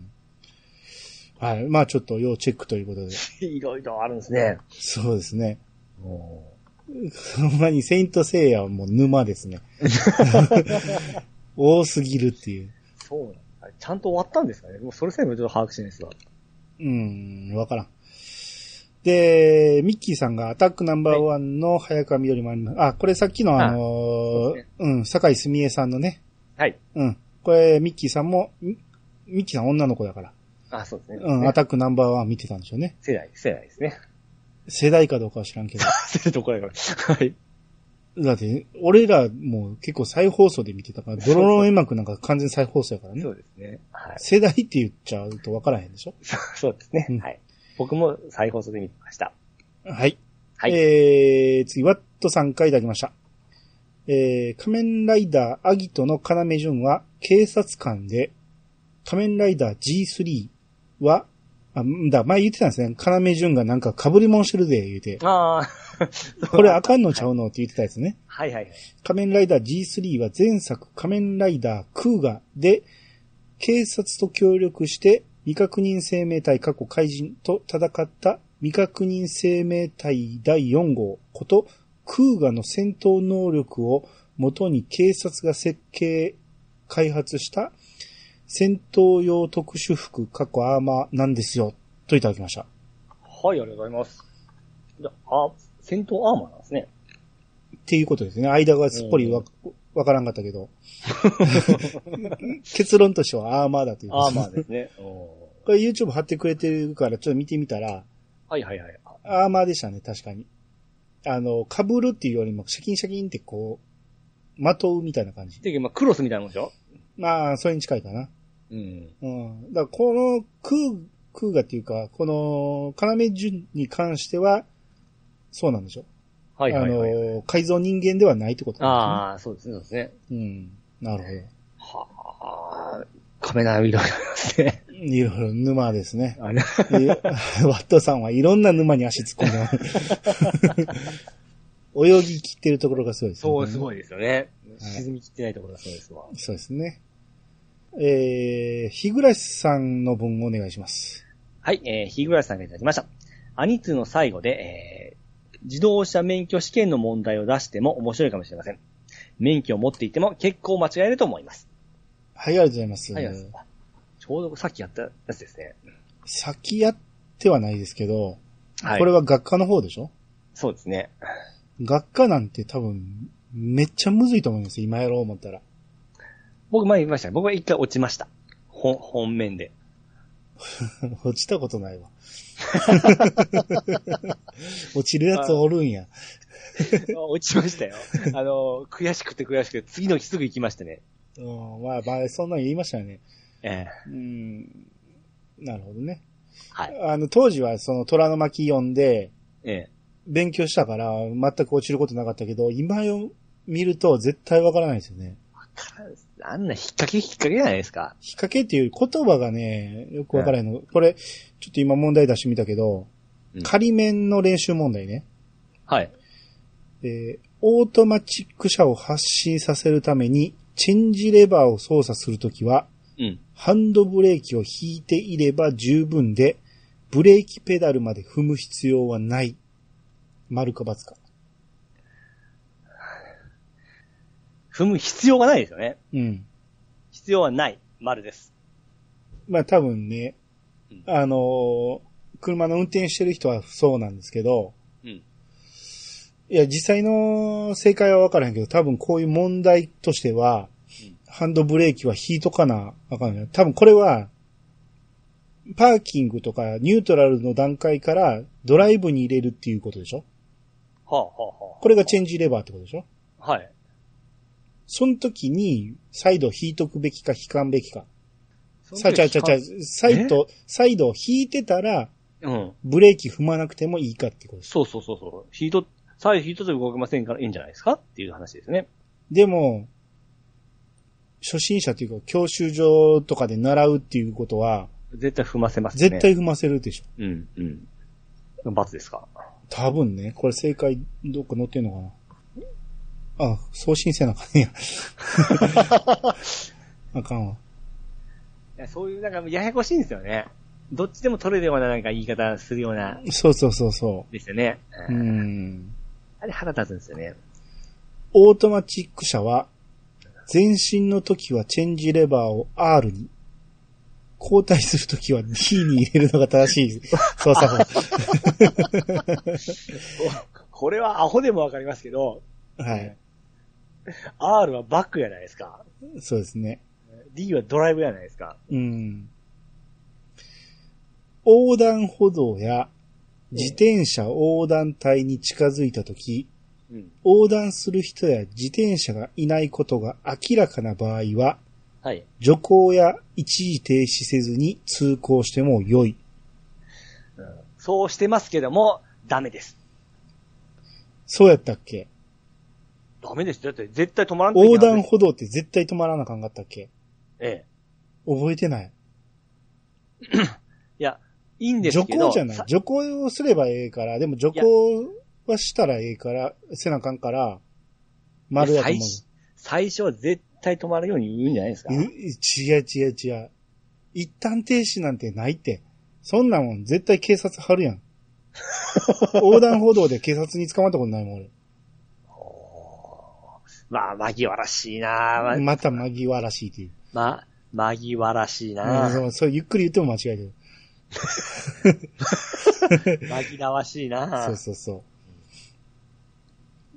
はい。まあちょっと要チェックということで。 いろいろあるんですね。 そうですね。ほんまにセイントセイヤはもう沼ですね。多すぎるっていう。 そうなんだ。ちゃんと終わったんですかね。もうそれさえもちょっと把握してないですわ。 うーん、わからん。で、ミッキーさんがアタックナンバーワンの早川みよりもあります。あ、これさっきのあのー、ね、うん、坂井すみえさんのね。 はい。 うん。これ、ミッキーさんも、ミッキーさん女の子だから。 あ、そうですね。 うん、アタックナンバーワン見てたんでしょうね。 世代、世代ですね。 世代かどうかは知らんけど。 世代どこやから。はい。 だって、俺らもう結構再放送で見てたから、ドロロンエマクなんか完全再放送やからね。 そうですね。はい。 世代って言っちゃうと分からへんでしょ。 そうですね、うん。はい。僕も再放送で見てました。 はい。はい。えー、次、ワットさんからいただきました。えー、仮面ライダーアギトの要潤は警察官で、仮面ライダー ジースリー は、あ、だ、前言ってたんですね。要潤がなんか被り物してるで、言うて。 ああ。 これあかんのちゃうのって言ってたやつね。 はいはいはい。 仮面ライダー ジースリー は前作仮面ライダークーガで、警察と協力して未確認生命体過去怪人と戦った未確認生命体だいよん号ことクーガの戦闘能力を元に警察が設計、開発した戦闘用特殊服過去アーマーなんですよ、といただきました。 はい、ありがとうございます。じゃあ、戦闘アーマーなんですね。 っていうことですね。間がすっぽりわ、わからんかったけど。結論としてはアーマーだという。 アーマーですね。 これ YouTube 貼ってくれてるからちょっと見てみたら。 はいはいはい。 アーマーでしたね、確かに。あの、被るっていうよりもシャキンシャキンってこう、まとうみたいな感じ。 で、まあ、クロスみたいなもんでしょ？ まあ、それに近いかな。 うん。 うん。だからこのクー、クーガっていうか、この、要順に関しては、そうなんでしょ。はいはいはい、はい。あの、改造人間ではないってことなんですね。ああ、そうですね、そうですね。 うん。なるほど。 はあ、カメラいろいろありますね。 いろいろ沼ですね。あれワットさんはいろんな沼に足突っ込んでます。泳ぎ切ってるところがすごいですね。 そう、すごいですよね。沈み切ってないところがすごいですわ。 そうですね。えー、日暮さんの文をお願いします。 はい、えー、日暮さんがいただきました。アニツーの最後で、えー、自動車免許試験の問題を出しても面白いかもしれません。免許を持っていても結構間違えると思います。 はい、ありがとうございます。はい、 ちょうどさっきやったやつですね。 先やってはないですけど、はい、これは学科の方でしょ？ そうですね。 学科なんて多分、めっちゃむずいと思いますよ、今やろう思ったら。 僕前言いました。僕は一回落ちました。本、本面で。 落ちたことないわ。落ちるやつおるんや。 落ちましたよ。あの、悔しくて悔しくて、次の日すぐ行きましたね。 うん、まあ、まあ、そんなの言いましたよね。 ええ。 うん、なるほどね。 はい。 あの、当時はその虎の巻読んで、 ええ。 勉強したから全く落ちることなかったけど、今を見ると絶対わからないですよね。 わからないです。あんな引っ掛け引っ掛けじゃないですか。 引っ掛けっていう言葉がね、よくわからないの。うん、これ、ちょっと今問題出してみたけど、うん、仮面の練習問題ね。 はい。 えー、オートマチック車を発進させるために、チェンジレバーを操作するときは、うん、ハンドブレーキを引いていれば十分で、ブレーキペダルまで踏む必要はない。丸か×か。 踏む必要がないですよね。 うん。 必要はない。丸です。 まあ多分ね、うん、あのー、車の運転してる人はそうなんですけど、うん、 いや、実際の正解はわからへんけど、多分こういう問題としては、うん、ハンドブレーキは引いとかなあかんない。多分これは、パーキングとかニュートラルの段階からドライブに入れるっていうことでしょ？ はあ、はあはあ、 これがチェンジレバーってことでしょ？ はい。 その時に、再度引いとくべきか引かんべきか。さあ、ちゃうちゃうちゃう、再度、再度引いてたら、うん。ブレーキ踏まなくてもいいかってことです。 そうそうそうそう。ヒート、再度引いと動けませんからいいんじゃないですかっていう話ですね。 でも、初心者というか、教習所とかで習うっていうことは、 絶対踏ませますね。 絶対踏ませるでしょ。 うん、うん。罰ですか。 多分ね、これ正解どっか載ってんのかな。あ、送信せなあかんねや。あかんわ。 いや、そういう、なんか、ややこしいんですよね。どっちでも取れるようななんか言い方するような。 そうそうそうそう。 ですよね。 うん。 あれ腹立つんですよね。 オートマチック車は、前進の時はチェンジレバーを R に、交代する時は D に入れるのが正しい操作法。 これはアホでもわかりますけど。 はい。 R はバックじゃないですか。 そうですね。 D はドライブじゃないですか。 うん。横断歩道や自転車横断帯に近づいたとき、うん、横断する人や自転車がいないことが明らかな場合は、はい、徐行や一時停止せずに通行しても良い、 うん。そうしてますけども、ダメです。 そうやったっけ？ ダメです。だって絶対止まらんといけない。 横断歩道って絶対止まらなあかんかったっけ？ ええ。 覚えてない。 いや、いいんですけど。 徐行じゃない。徐行をすればええから、でも徐行はしたらええから、せなあかんから、丸やと思う。 最初は絶対止まるように言うんじゃないですか？違う違う違う。一旦停止なんてないって。そんなもん絶対警察張るやん。横断歩道で警察に捕まったことないもん、俺。 まあ、紛らしいなぁ。 また紛らしいっていう。 ま、紛らしいなぁ。 そう、そう、ゆっくり言っても間違えてる。 紛らわしいなぁ。 そうそうそう。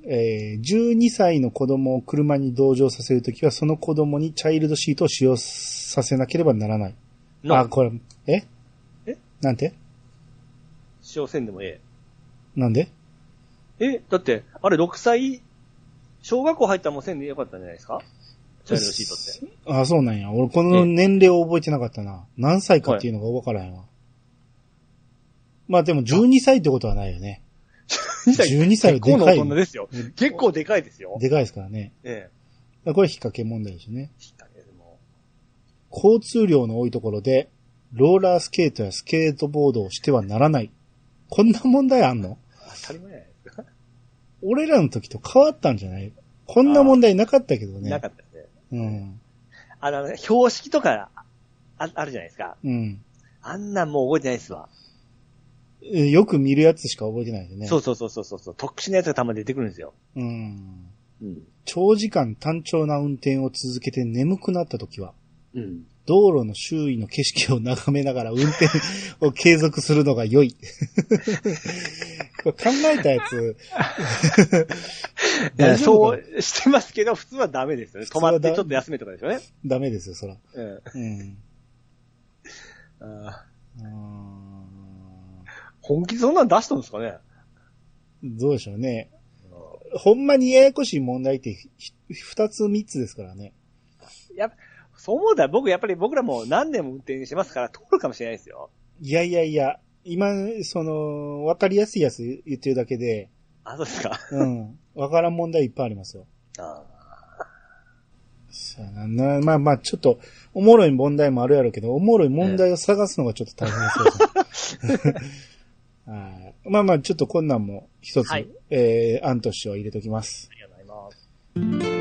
えー、じゅうにさいの子供を車に同乗させるときは、その子供にチャイルドシートを使用させなければならない。あ、これ、ええなんて使用せんでもええ。 なんでえだって、あれろくさい、小学校入ったらもうせんでよかったんじゃないですか？チャイルドシートって。 あ、そうなんや。俺この年齢を覚えてなかったな。何歳かっていうのが分からへんわ。まあでもじゅうにさいってことはないよね。じゅうにさいはでかい。 結構の大人ですよ。結構でかいですよ。 でかいですからね。 ええ。これ引っ掛け問題ですね。 引っ掛けでも。 交通量の多いところで、ローラースケートやスケートボードをしてはならない。こんな問題あんの？ 当たり前じゃないですか。 俺らの時と変わったんじゃない？こんな問題なかったけどね。 なかったですね。 うん。 あの、標識とかあ、あるじゃないですか。 うん。 あんなんもう覚えてないですわ。 よく見るやつしか覚えてないですね。 そうそうそうそうそう。特殊なやつがたまに出てくるんですよ。 うん。うん。長時間単調な運転を続けて眠くなった時は、うん。道路の周囲の景色を眺めながら運転を継続するのが良い。考えたやつ。 いやそうしてますけど、普通はダメですよね。止まってちょっと休めとかですよね。 ダメですよ、そら。 うん。 うん。 ああ本気でそんなの出したんですかね？ どうでしょうね。ほんまにややこしい問題って二つ三つですからね。 やっぱそう思うたら僕、やっぱり僕らも何年も運転してますから通るかもしれないですよ。 いやいやいや、今、その、わかりやすいやつ言ってるだけで。 あ、そうですか。 うん。わからん問題いっぱいありますよ。ああ。さあな、まあまあ、ちょっと、おもろい問題もあるやろうけど、おもろい問題を探すのがちょっと大変そうです。はい。まあまあ、ちょっとこんなんも一つ、はい、えー、案としては入れときます。 ありがとうございます。